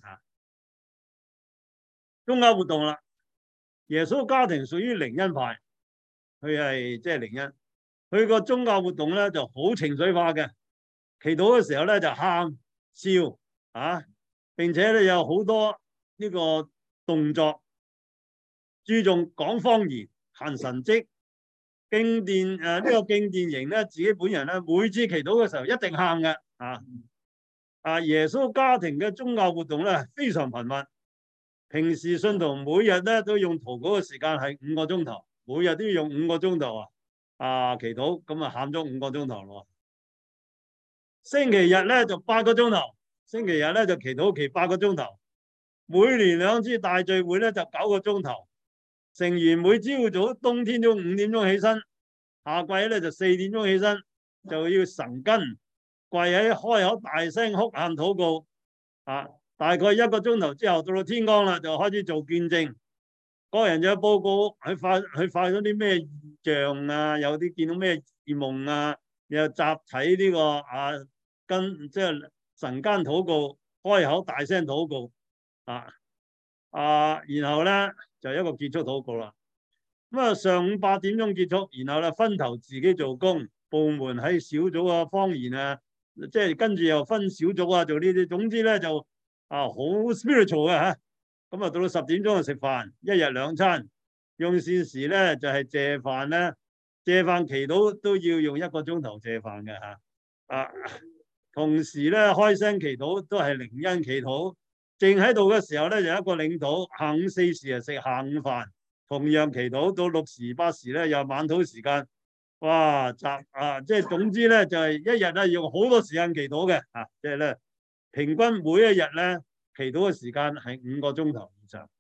[SPEAKER 1] 宗教活動啦。耶穌家庭屬於靈恩派，佢係即係靈恩，佢個宗教活動咧就好情緒化嘅，祈禱嘅時候咧就喊笑並且咧有好多呢個動作，注重講方言、行神蹟。敬殿呢個敬殿營咧，自己本人咧每次祈禱嘅時候一定喊嘅耶穌家庭嘅宗教活動咧非常頻密。平時信徒每日咧都用禱告嘅時間係5個鐘頭，每日都要用5個鐘頭祈禱，咁喊咗5個鐘頭咯。星期日咧就8個鐘頭，星期日咧就祈禱期8個鐘頭。每年2次大聚會咧就9個鐘頭。成員每朝早冬天都5點鐘起身，夏季咧就4點鐘起身，就要神根跪喺開口大聲哭喊禱告大概1個鐘頭之後，到天光啦，就開始做見證。個人就報告佢發咗啲咩異象有啲見到咩異夢又集體呢個即係神間禱告，開口大聲禱告然後咧就一個結束禱告啦。咁上午8點鐘結束，然後咧分頭自己做工，部門喺小組方言即係跟住又分小組做呢啲。總之咧就好 spiritual 嘅咁到10點鐘就食飯，一日2餐。用膳時咧就係謝飯咧，謝飯祈禱都要用1個鐘頭謝飯嘅同時咧開聲祈禱都係靈恩祈禱。正喺度嘅時候咧，就一個領導下午4時食下午飯，同樣祈禱到6時8時咧，又晚禱時間。哇！即係總之咧，就係一日咧用好多時間祈禱嘅即係咧平均每一日咧祈禱嘅時間係5個鐘頭以上。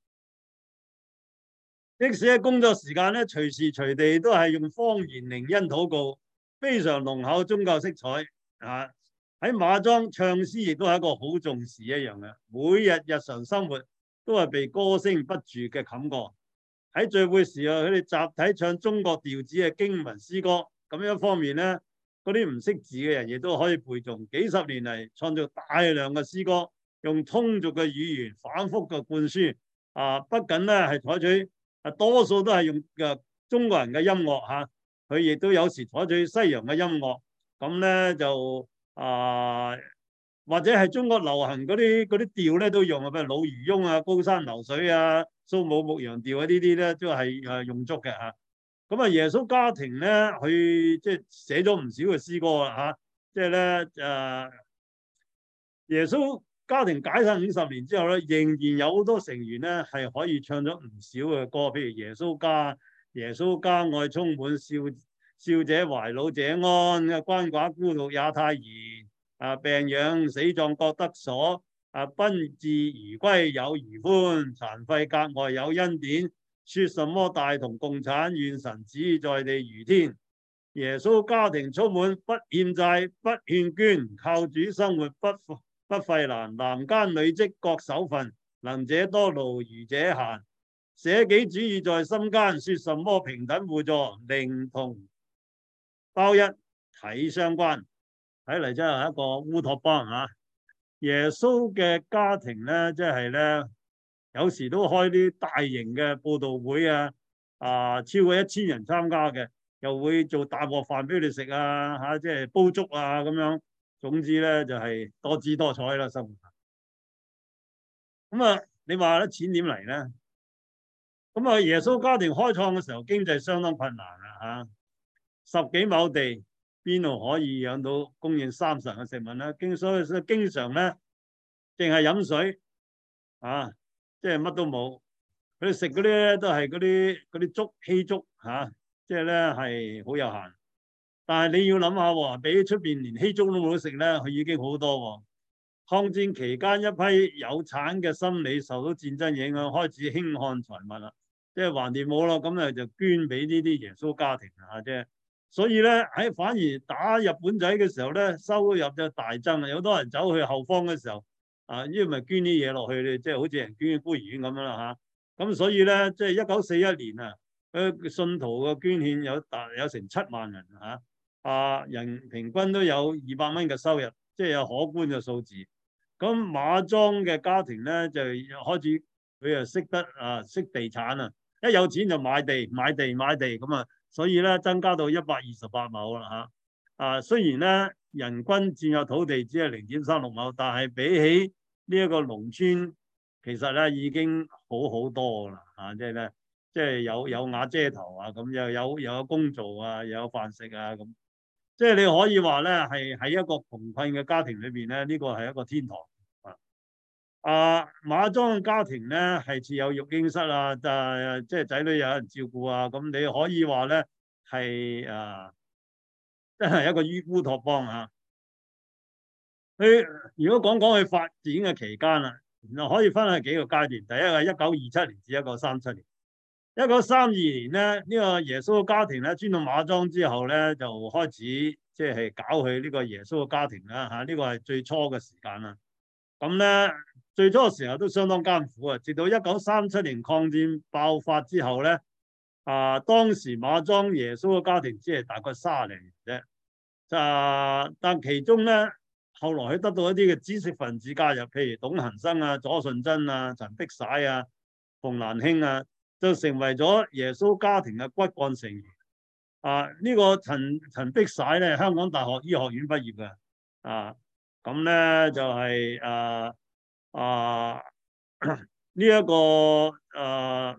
[SPEAKER 1] 即使喺工作時間咧，隨時隨地都係用方言靈恩禱告，非常濃厚宗教色彩喺馬莊唱詩亦都係一個好重視一樣嘅，每日日常生活都係被歌聲不住嘅冚過。喺聚會時佢哋集體唱中國調子嘅經文詩歌，咁樣方面咧，嗰啲唔識字嘅人亦都可以背誦。幾十年嚟創造大量嘅詩歌， 用通俗嘅語言反覆嘅灌輸。不僅咧係採取多數都係用中國人嘅音樂嚇，佢亦都有時採取西洋嘅音樂。咁咧就或者係中國流行嗰啲調咧都用啊，譬如《老漁翁》啊、《高山流水》啊、《蘇武牧羊調》啊呢啲咧都係用足嘅嚇。咁耶穌家庭咧，佢即係寫咗唔少嘅詩歌啦嚇，即係咧耶穌家庭解散50年之後咧，仍然有好多成員咧係可以唱咗唔少嘅歌，譬如耶穌家愛充滿少者懷老者安，鰥寡孤獨也太賢，病養死壯各得所，賓至如歸有餘歡，殘廢格外有恩典，說什麼大同共產，願神旨意在地如天。耶穌家庭充滿不欠債不勸捐，靠主生活不費難，男耕女織各守份，能者多勞愚者閒，捨己主義在心間，說什麼平等互助，靈同胞一體相關。睇嚟真係一個烏托邦嚇。耶穌嘅家庭咧，即係咧有時都開啲大型嘅佈道會超過1000人參加嘅，又會做大鑊飯俾你食即係煲粥咁樣。總之咧就係多姿多彩啦，生活。咁你話咧錢點嚟咧？咁耶穌家庭開創嘅時候經濟相當困難10幾畝地，邊度可以養到供應30人嘅食物咧？所以經常咧淨係飲水即係乜都冇。佢哋食嗰啲咧都係嗰啲粥稀粥即係咧係好有限。但係你要諗下喎，比出邊連稀粥都冇得食咧，佢已經好多喎。抗戰期間一批有產嘅心理受到戰爭影響，開始輕看財物啦，即係橫掂冇咯，咁就捐俾呢啲耶穌家庭即係。所以咧反而打日本仔嘅時候咧，收入就大增啦。有好多人走去後方嘅時候因為咪捐啲嘢落去咧，即係好似人捐孤兒院咁樣啦咁所以咧，即係1941年信徒嘅捐獻有成7萬人人平均都有200蚊嘅收入，即係有可觀嘅數字。咁馬莊嘅家庭咧就開始佢又識得識地產一有錢就買地咁所以咧增加到128畝啦雖然咧人均佔有土地只係0.36畝，但係比起呢一個農村，其實咧已經好多啦即係咧即係有瓦遮頭咁又有工做又有飯食咁。即係你可以話咧，係喺一個窮困嘅家庭裏邊咧，呢個係一個天堂。馬莊嘅家庭咧係設有育嬰室即係仔女有人照顧咁你可以話咧係真係一個烏托邦佢如果講佢發展嘅期間可以分係幾個階段。第一係1927年至1937年。1932年咧，呢個耶穌嘅家庭咧轉到馬莊之後咧，就開始即係搞佢呢個耶穌嘅家庭啦呢個係最初嘅時間啦。咁咧最初嘅時候都相當艱苦直到1937年抗戰爆發之後咧，當時馬莊耶穌嘅家庭只係大概30人啫。但其中咧後來佢得到一啲嘅知識分子加入，譬如董恒生左順珍陳璧璽馮蘭卿就成為咗耶穌家庭嘅骨幹成員。呢個陳璧璽咧，香港大學醫學院畢業嘅。咁咧就係呢一個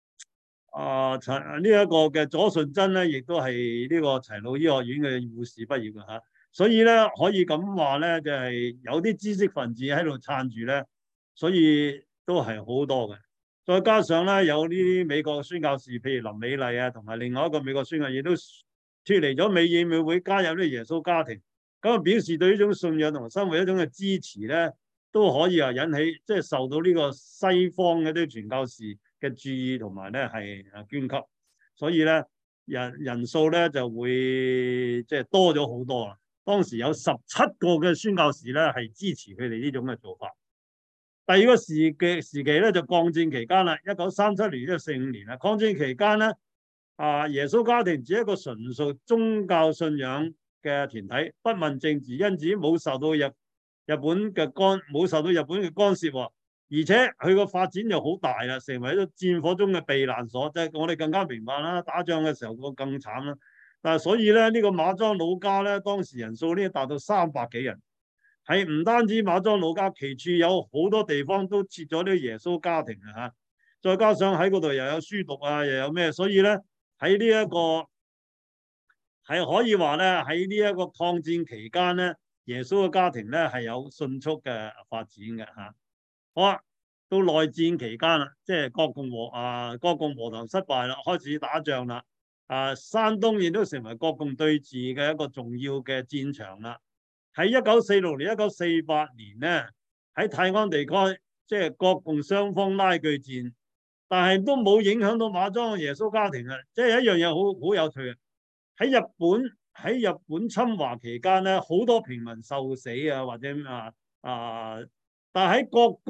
[SPEAKER 1] 呢一個嘅左順珍咧，亦都係呢個齊魯醫學院嘅護士畢業嘅所以咧可以咁話咧，就係有啲知識分子喺度撐住咧，所以都係好多嘅。再加上咧，有啲美國宣教士，譬如林美麗同埋另外一個美國宣教士，亦都脫離咗美以美會，加入呢耶穌家庭，咁表示對呢種信仰同埋生活一種嘅支持咧，都可以引起即係受到呢個西方嘅啲傳教士嘅注意同埋咧係捐給，所以咧人數咧就會即係多咗好多啦。當時有17個嘅宣教士咧係支持佢哋呢種嘅做法。第二個時期咧就抗戰期間啦，1937年至45年啦。抗戰期間咧，耶穌家庭只係一個純屬宗教信仰嘅團體，不問政治，因此冇受到日日本嘅冇受到日本嘅干涉喎，而且佢個發展就好大啦，成為咗戰火中嘅避難所。即係我哋更加明白啦，打仗嘅時候個更慘啦。但係所以咧，呢個馬莊老家咧，當時人數呢達到300幾人，係唔單止馬莊老家，其處有好多地方都設咗呢個耶穌家庭啊嚇。再加上喺嗰度又有書讀啊，又有咩，所以咧喺呢一個係可以話咧喺呢一個抗戰期間咧，耶穌嘅家庭咧係有迅速嘅發展嘅嚇。好啊，到內戰期間啦，即係國共和談失敗啦，開始打仗啦。山東亦都成為國共對峙嘅一個重要嘅戰場啦。喺1946年、1948年咧，喺泰安地區，即係國共雙方拉鋸戰，但係都冇影響到馬莊嘅耶穌家庭啊！即係一樣嘢好有趣嘅。喺日本侵華期間咧，好多平民受死啊，或者但係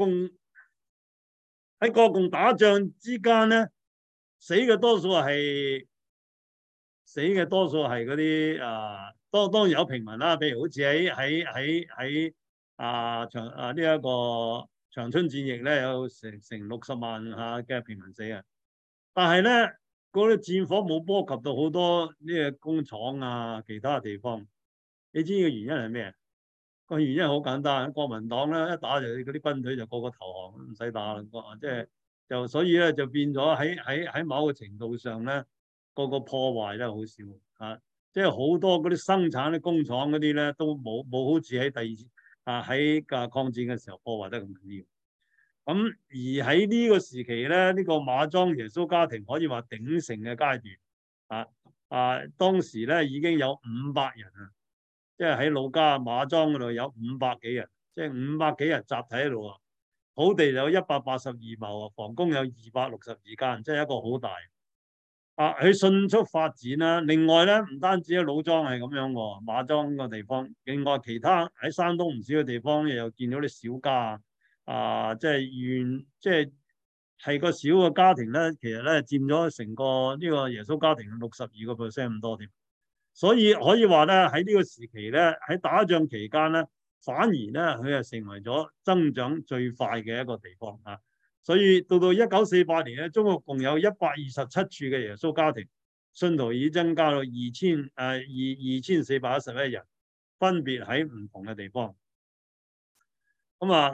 [SPEAKER 1] 喺國共打仗之間咧，死嘅多數係嗰啲當然有平民啦，譬如好似喺呢一個長春戰役咧，有成60萬嘅平民死啊。但係咧，嗰啲戰火冇波及到好多呢個工廠啊，其他地方。你知個原因係咩？個原因好簡單，國民黨咧一打就嗰啲軍隊就個個投降，唔使打啦。所以咧就變咗喺某個程度上咧，個破壞咧好少嚇。即係好多嗰啲生產啲工廠嗰啲咧都冇好似喺喺抗戰嘅時候破壞得咁緊要。咁而喺呢個時期咧，呢個馬莊耶穌家庭可以話鼎盛嘅階段當時咧已經有500人啊，即係喺老家馬莊嗰度有500幾人，即係500幾人集體喺度啊。土地有182畝啊，房工有262間，即係一個好大。佢迅速發展啦。另外咧，唔單止喺老莊係咁樣喎，馬莊個地方，另外其他喺山東唔少嘅地方又見到啲小家即係個小嘅家庭咧，其實咧佔咗成個呢個耶穌家庭62% 咁多添。所以可以話咧，喺呢個時期咧，喺打仗期間咧，反而咧佢係成為咗增長最快嘅一個地方啊。所以到1948年咧，中國共有127處嘅耶穌家庭，信徒已增加到2411人，分別喺唔同嘅地方。咁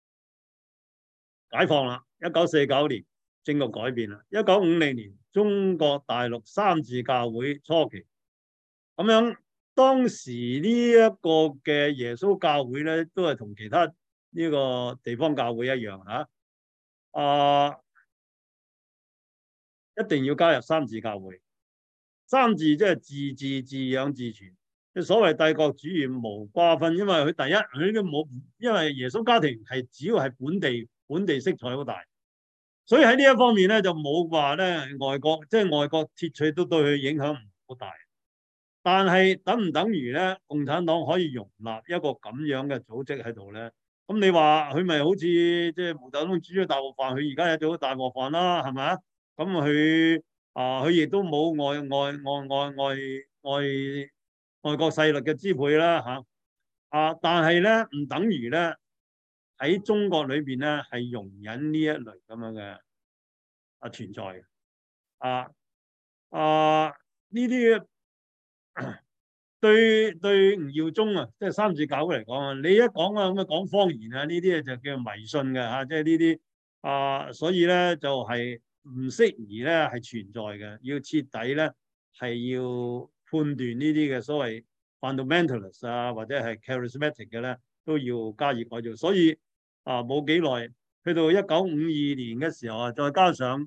[SPEAKER 1] 解放啦！1949年政局改變啦。1950年中國大陸三自教會初期，咁樣當時呢一個嘅耶穌教會咧，都係同其他呢個地方教會一樣一定要加入三自教會。三自即係自治、自養、自存。即所謂帝國主義無瓜分，因為佢第一佢都冇，因為耶穌家庭係只要係本地色彩好大，所以喺呢一方面咧就冇話咧外國鐵取都對佢影響唔好大。但係等唔等於咧共產黨可以容納一個咁樣嘅組織喺度咧？咁你話佢咪好似即係毛澤東煮咗大鑊飯，佢而家有做大鑊飯啦，係咪啊？咁佢亦都冇外國勢力嘅支配啦但係咧唔等於咧喺中國裏邊咧係容忍呢一類咁樣嘅存在嘅呢啲對吳耀宗即係三自教會嚟講你一講講方言呢啲就叫迷信嘅即係呢啲所以咧就係唔適宜咧係存在嘅，要徹底咧係要判斷呢啲嘅所謂 fundamentalist 或者係 charismatic 嘅咧都要加以改造。所以冇幾耐去到1952年嘅時候再加上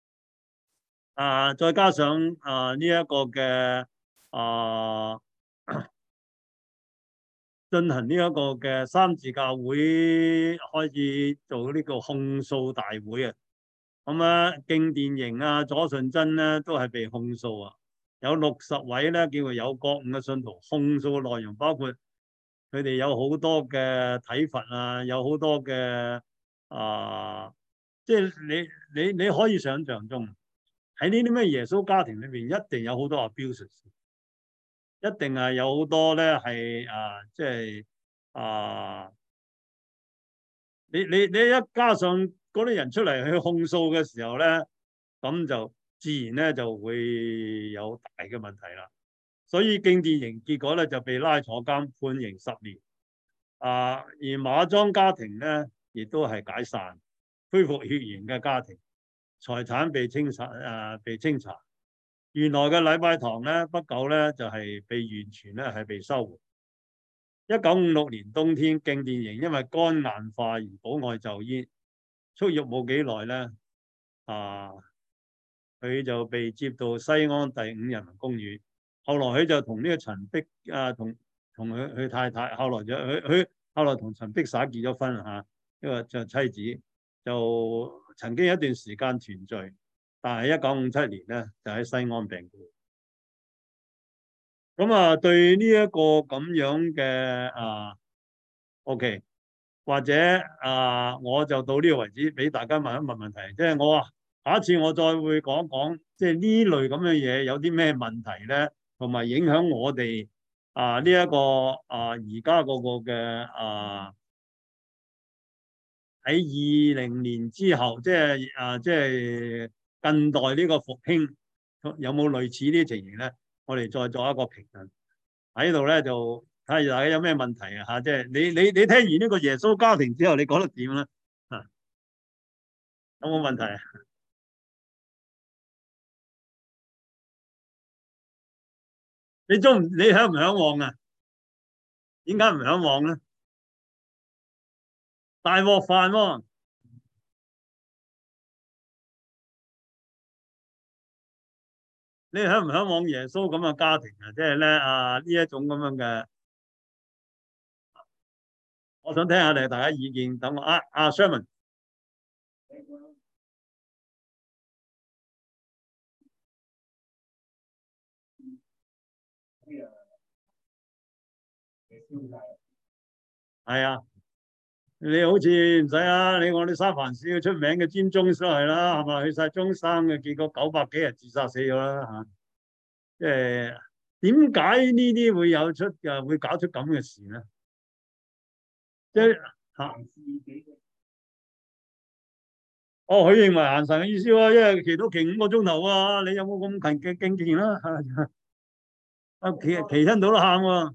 [SPEAKER 1] 呢一個嘅進行呢一個嘅三自教會開始做呢個控訴大會敬電營左順珍咧都係被控訴有60位咧叫做有覺悟嘅信徒控訴嘅內容包括佢哋有好多嘅體罰有好多嘅即係你可以想象中喺呢啲咩耶穌家庭裏邊一定有好多 abuses， 一定係有好多咧係即係你一加上嗰啲人出嚟去控訴嘅時候咧，咁就自然咧就會有大嘅問題啦。所以敬殿營結果咧就被拉坐監判刑10年。而馬莊家庭咧亦都係解散，恢復血緣嘅家庭，財產被清查。原來嘅禮拜堂咧不久咧就係被完全咧係被收回。1956年冬天，敬殿營因為肝硬化而保外就醫，出獄冇幾耐咧，佢就被接到西安第5人民公園。後來佢就同呢個陳碧同佢太太，後來同陳碧灑結咗婚嚇，呢個就妻子就曾經一段時間團聚，但係1957年咧就喺西安病故。咁對呢一個咁樣嘅OK， 或者我就到呢個為止，俾大家問一問問題。即係我下一次我再會講講，即係呢類咁嘅嘢有啲咩問題咧，同埋影響我哋呢一個而家嗰個嘅喺20年之後，即係近代呢個復興有冇類似呢啲情形咧？我哋再作一個評論喺度咧，就睇下大家有咩問題啊！即係你聽完呢個耶穌家庭之後，你覺得點咧？有冇問題啊？你向唔向往啊？點解唔向往咧？大鑊飯喎！你向唔向往耶穌咁嘅家庭啊？即係咧呢一種咁樣嘅，我想聽下你大家意見。等我Sherman。係啊，你好似唔使啊，我哋三藩市出名嘅尖中都係啦，係咪？去晒中山嘅，結果900幾人自殺死咗啦嚇。即係點解呢啲會搞出咁嘅事咧？即係佢認為行神嘅意思喎，因為祈禱祈5個鐘頭啊，你有冇咁勤嘅敬虔啦？祈親到都喊喎。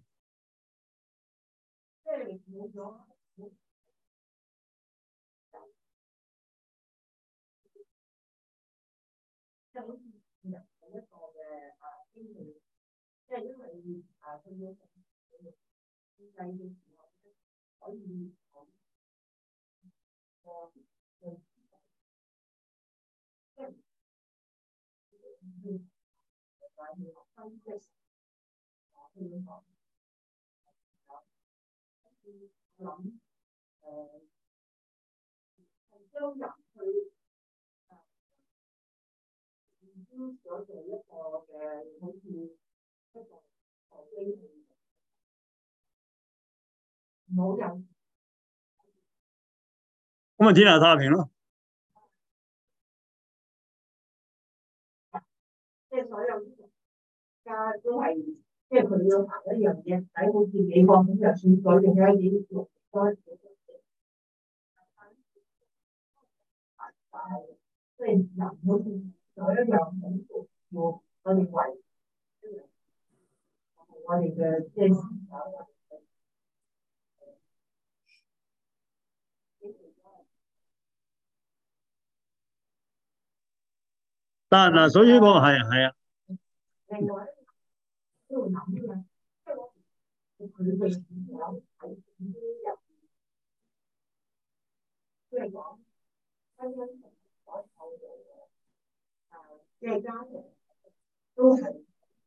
[SPEAKER 1] 咁咪天下太平咯。即係所有啲國家都係，即係佢要行一樣嘢，睇好似美國咁就選舉定係點做，即係人好似有一樣咁做，我認為我哋嘅即係但嗱，所以呢個係啊。另外都要諗嘅，即係佢哋有喺呢入，即係講婚姻同所有嘅即係家庭都係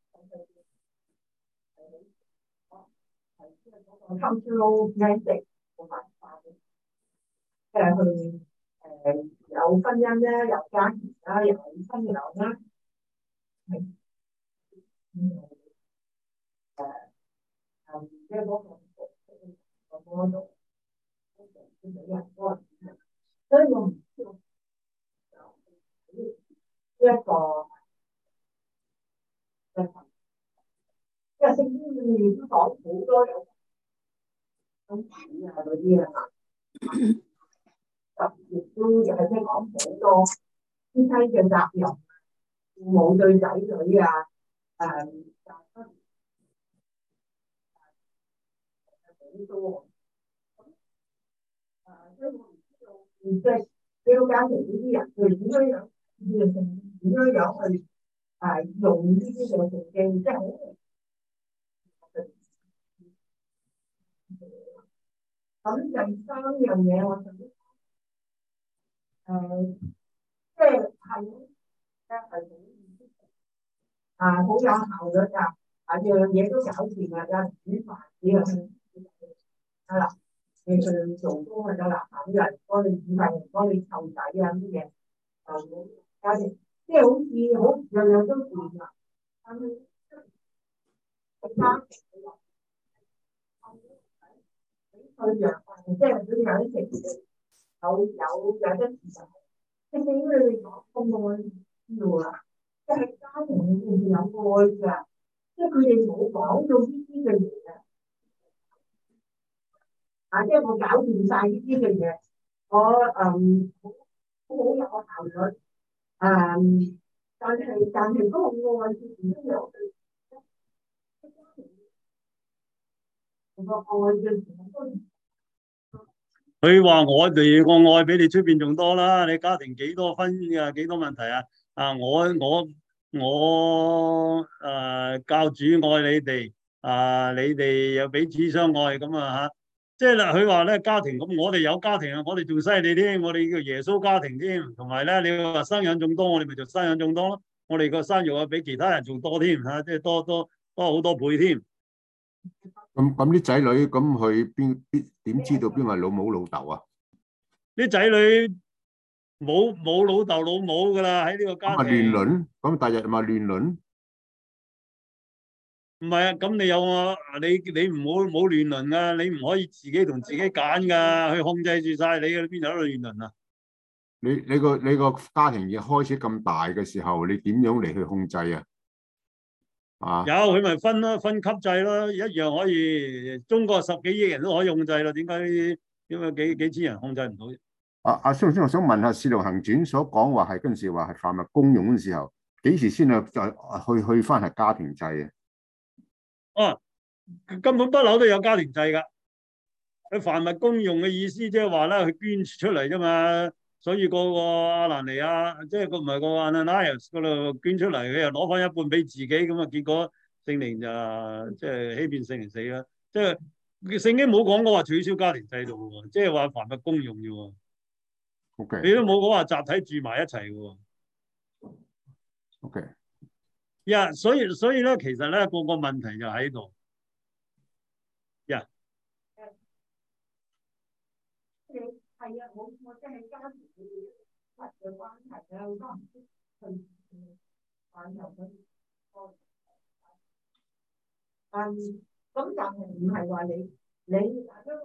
[SPEAKER 1] cultural blending 嘅文化嘅，即係去有婚姻啦，有家庭啦，有生育啦，即係嗰個 model， 所以我唔知道呢一個即係聖經裏面都講好多有咁睇嗰啲啊。
[SPEAKER 5] 亦都又係聽講好多夫妻嘅責任，父母對仔女啊，好多。所以我唔知道，即係基督家庭呢啲人，佢點樣去用呢啲嘅途徑，即係好。咁第三樣嘢，我想即係好有效率㗎，樣嘢都搞掂啦，有煮飯呢樣係啦，你去做工啊，有啦，有人幫你煮飯，幫你湊仔啊啲嘢，家庭即係好似好樣樣都掂啦，但係家庭去養飯，即係佢有啲情緒，有得時就即係對於你嚟講咁愛呢度啦，即係家庭裏面有愛㗎，即係佢哋冇講到呢啲嘅嘢即係我搞掂晒呢啲嘅嘢，我好有效率，但係嗰個愛字唔都有
[SPEAKER 1] 佢話我哋個愛比你出邊仲多啦，你家庭幾多分啊？幾多問題啊？我教主愛你哋，你哋又彼此相愛咁啊嚇，即係啦。佢話咧家庭咁，我哋有家庭啊，我哋仲犀利添，我哋叫耶穌家庭添，同埋咧你話生養眾多，我哋咪就生養眾多咯。我哋個生育啊比其他人仲多添嚇，即係多好多倍添。
[SPEAKER 3] 咁啲仔女咁佢點知道邊個係老母老豆啊？
[SPEAKER 1] 啲仔女冇老豆老母噶啦，喺呢個家庭。咁咪
[SPEAKER 3] 亂倫？咁第日咪亂倫？
[SPEAKER 1] 唔係啊，咁你有你唔好冇亂倫啊！你唔可以自己同自己揀噶，去控制住晒你嘅，邊有得亂倫啊？
[SPEAKER 3] 你個家庭要開始咁大嘅時候，你點樣嚟去控制啊？
[SPEAKER 1] 有佢咪分咯，分級制咯，一樣可以。中國10幾億人都可以控制啦，點解幾千人控制唔到？
[SPEAKER 3] 先生，我想問下《使徒行傳》所講話係嗰陣時話係凡物公用嘅時候，幾時先去翻係家庭制啊？
[SPEAKER 1] 根本不嬲都有家庭制噶。佢凡物公用嘅意思即係話咧，佢捐出嚟啫嘛。所以個阿蘭尼亞，即係唔係個阿拿尼亞嗰度捐出嚟，佢又攞翻一半俾自己，咁啊結果聖靈就即係欺騙聖靈死啦。即係聖經冇講過話取消家庭制度喎，即係話凡物公用啫喎。
[SPEAKER 3] OK。
[SPEAKER 1] 你都冇講話集體住埋一齊喎。
[SPEAKER 3] OK。
[SPEAKER 1] 所以咧，其實咧個問題就喺度。
[SPEAKER 5] 係啊，我即係家庭嘅關係咧，好多人去玩遊戲，咁但係唔係話你因為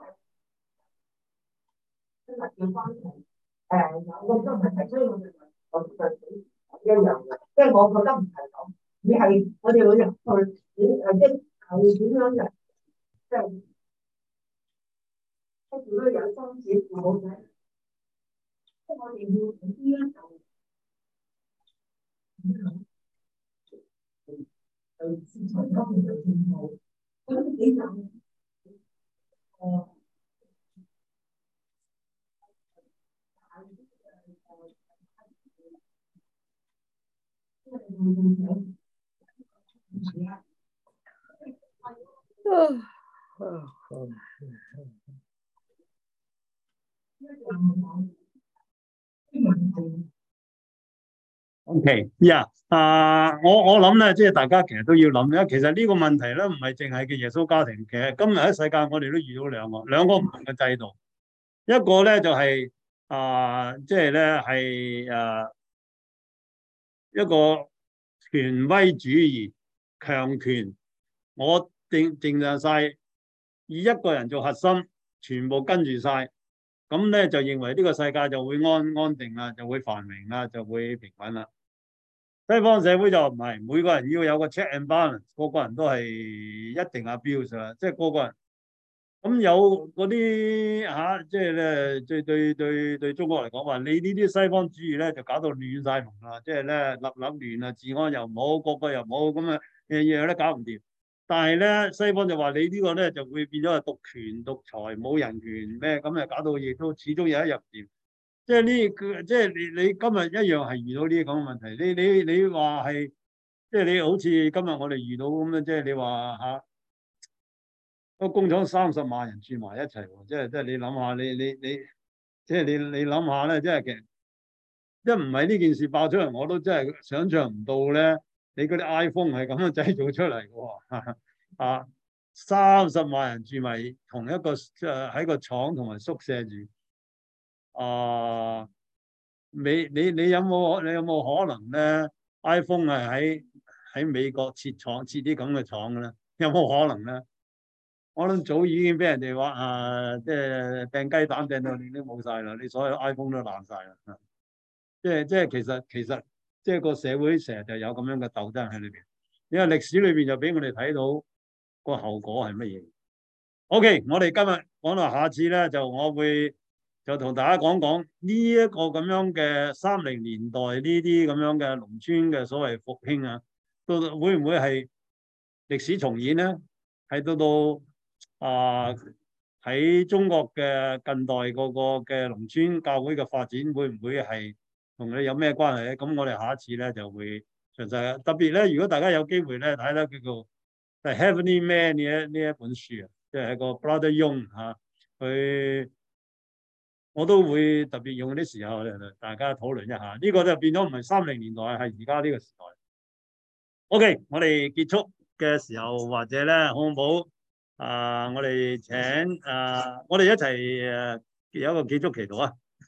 [SPEAKER 5] 今日嘅關係有咁多問題，所以我哋一樣嘅，即係我覺得唔係咁，而係我哋會入去即係點樣嘅，即係。如果有雙子父母仔，即係我哋要呢一度，市場方面就正好，咁幾種
[SPEAKER 1] OK，我諗咧，即係大家其實都要諗咧。其實呢個問題咧，唔係淨係嘅耶穌家庭，其實今日喺世界，我哋都遇到兩個唔同嘅制度。一個咧就係即係咧係一個權威主義、強權，我定晒以一個人做核心，全部跟住晒。咁咧就認為呢個世界就會安定啦，就會繁榮啦，就會平穩啦。西方社會就唔係，每個人要有個 check and balance，個個人都係一定abuse啦，即係個個人咁有嗰啲嚇，即係咧對中國嚟講話，你呢啲西方主義咧就搞到亂晒龍啦，即係咧立亂啊，治安又唔好，個個又唔好，咁啊樣樣都搞唔掂。但係咧西方就話你呢個咧就會變咗係獨權獨裁冇人權咩，咁啊搞到亦都始終有一日唔掂。即係即係你今日一樣係遇到呢啲咁嘅問題。你話係即係你好似今日我哋遇到咁樣，即係你話嚇。個工廠30萬人住埋一齊喎，即係你諗下，即係你諗下咧，即係其實一唔係呢件事爆出嚟，我都真係想像唔到咧。你嗰啲 iPhone 係咁樣製造出嚟嘅喎，啊30萬人住埋同一個喺個廠同埋宿舍住，啊你有冇可能咧 ？iPhone 係喺美國設啲咁嘅廠嘅咧？有冇可能咧？我諗早已經俾人哋話即係掟雞蛋掟到你都冇晒啦，你所有 iPhone 都爛晒啦。即係其實即係個社會成日就有咁樣嘅鬥爭喺裏邊，因為歷史裏邊就俾我哋睇到個後果係乜嘢。OK，我哋今日講到下次咧，我會就同大家講講呢一個咁樣嘅30年代呢啲咁樣嘅農村嘅所謂復興啊，到會唔會係歷史重演咧？係到喺中國嘅近代個嘅農村教會嘅發展，會唔會係同你有咩關係咧？咁我哋下一次咧就會詳細，特別咧，如果大家有機會咧睇咧叫做《The Heavenly Man》呢一本書啊，即係個 Brother Young 嚇，佢我都會特別用啲時候大家討論一下。呢個就變咗唔係30年代，係而家呢個時代。OK，我哋結束嘅時候或者咧好唔好？我哋請我哋一齊有一個結束祈禱啊！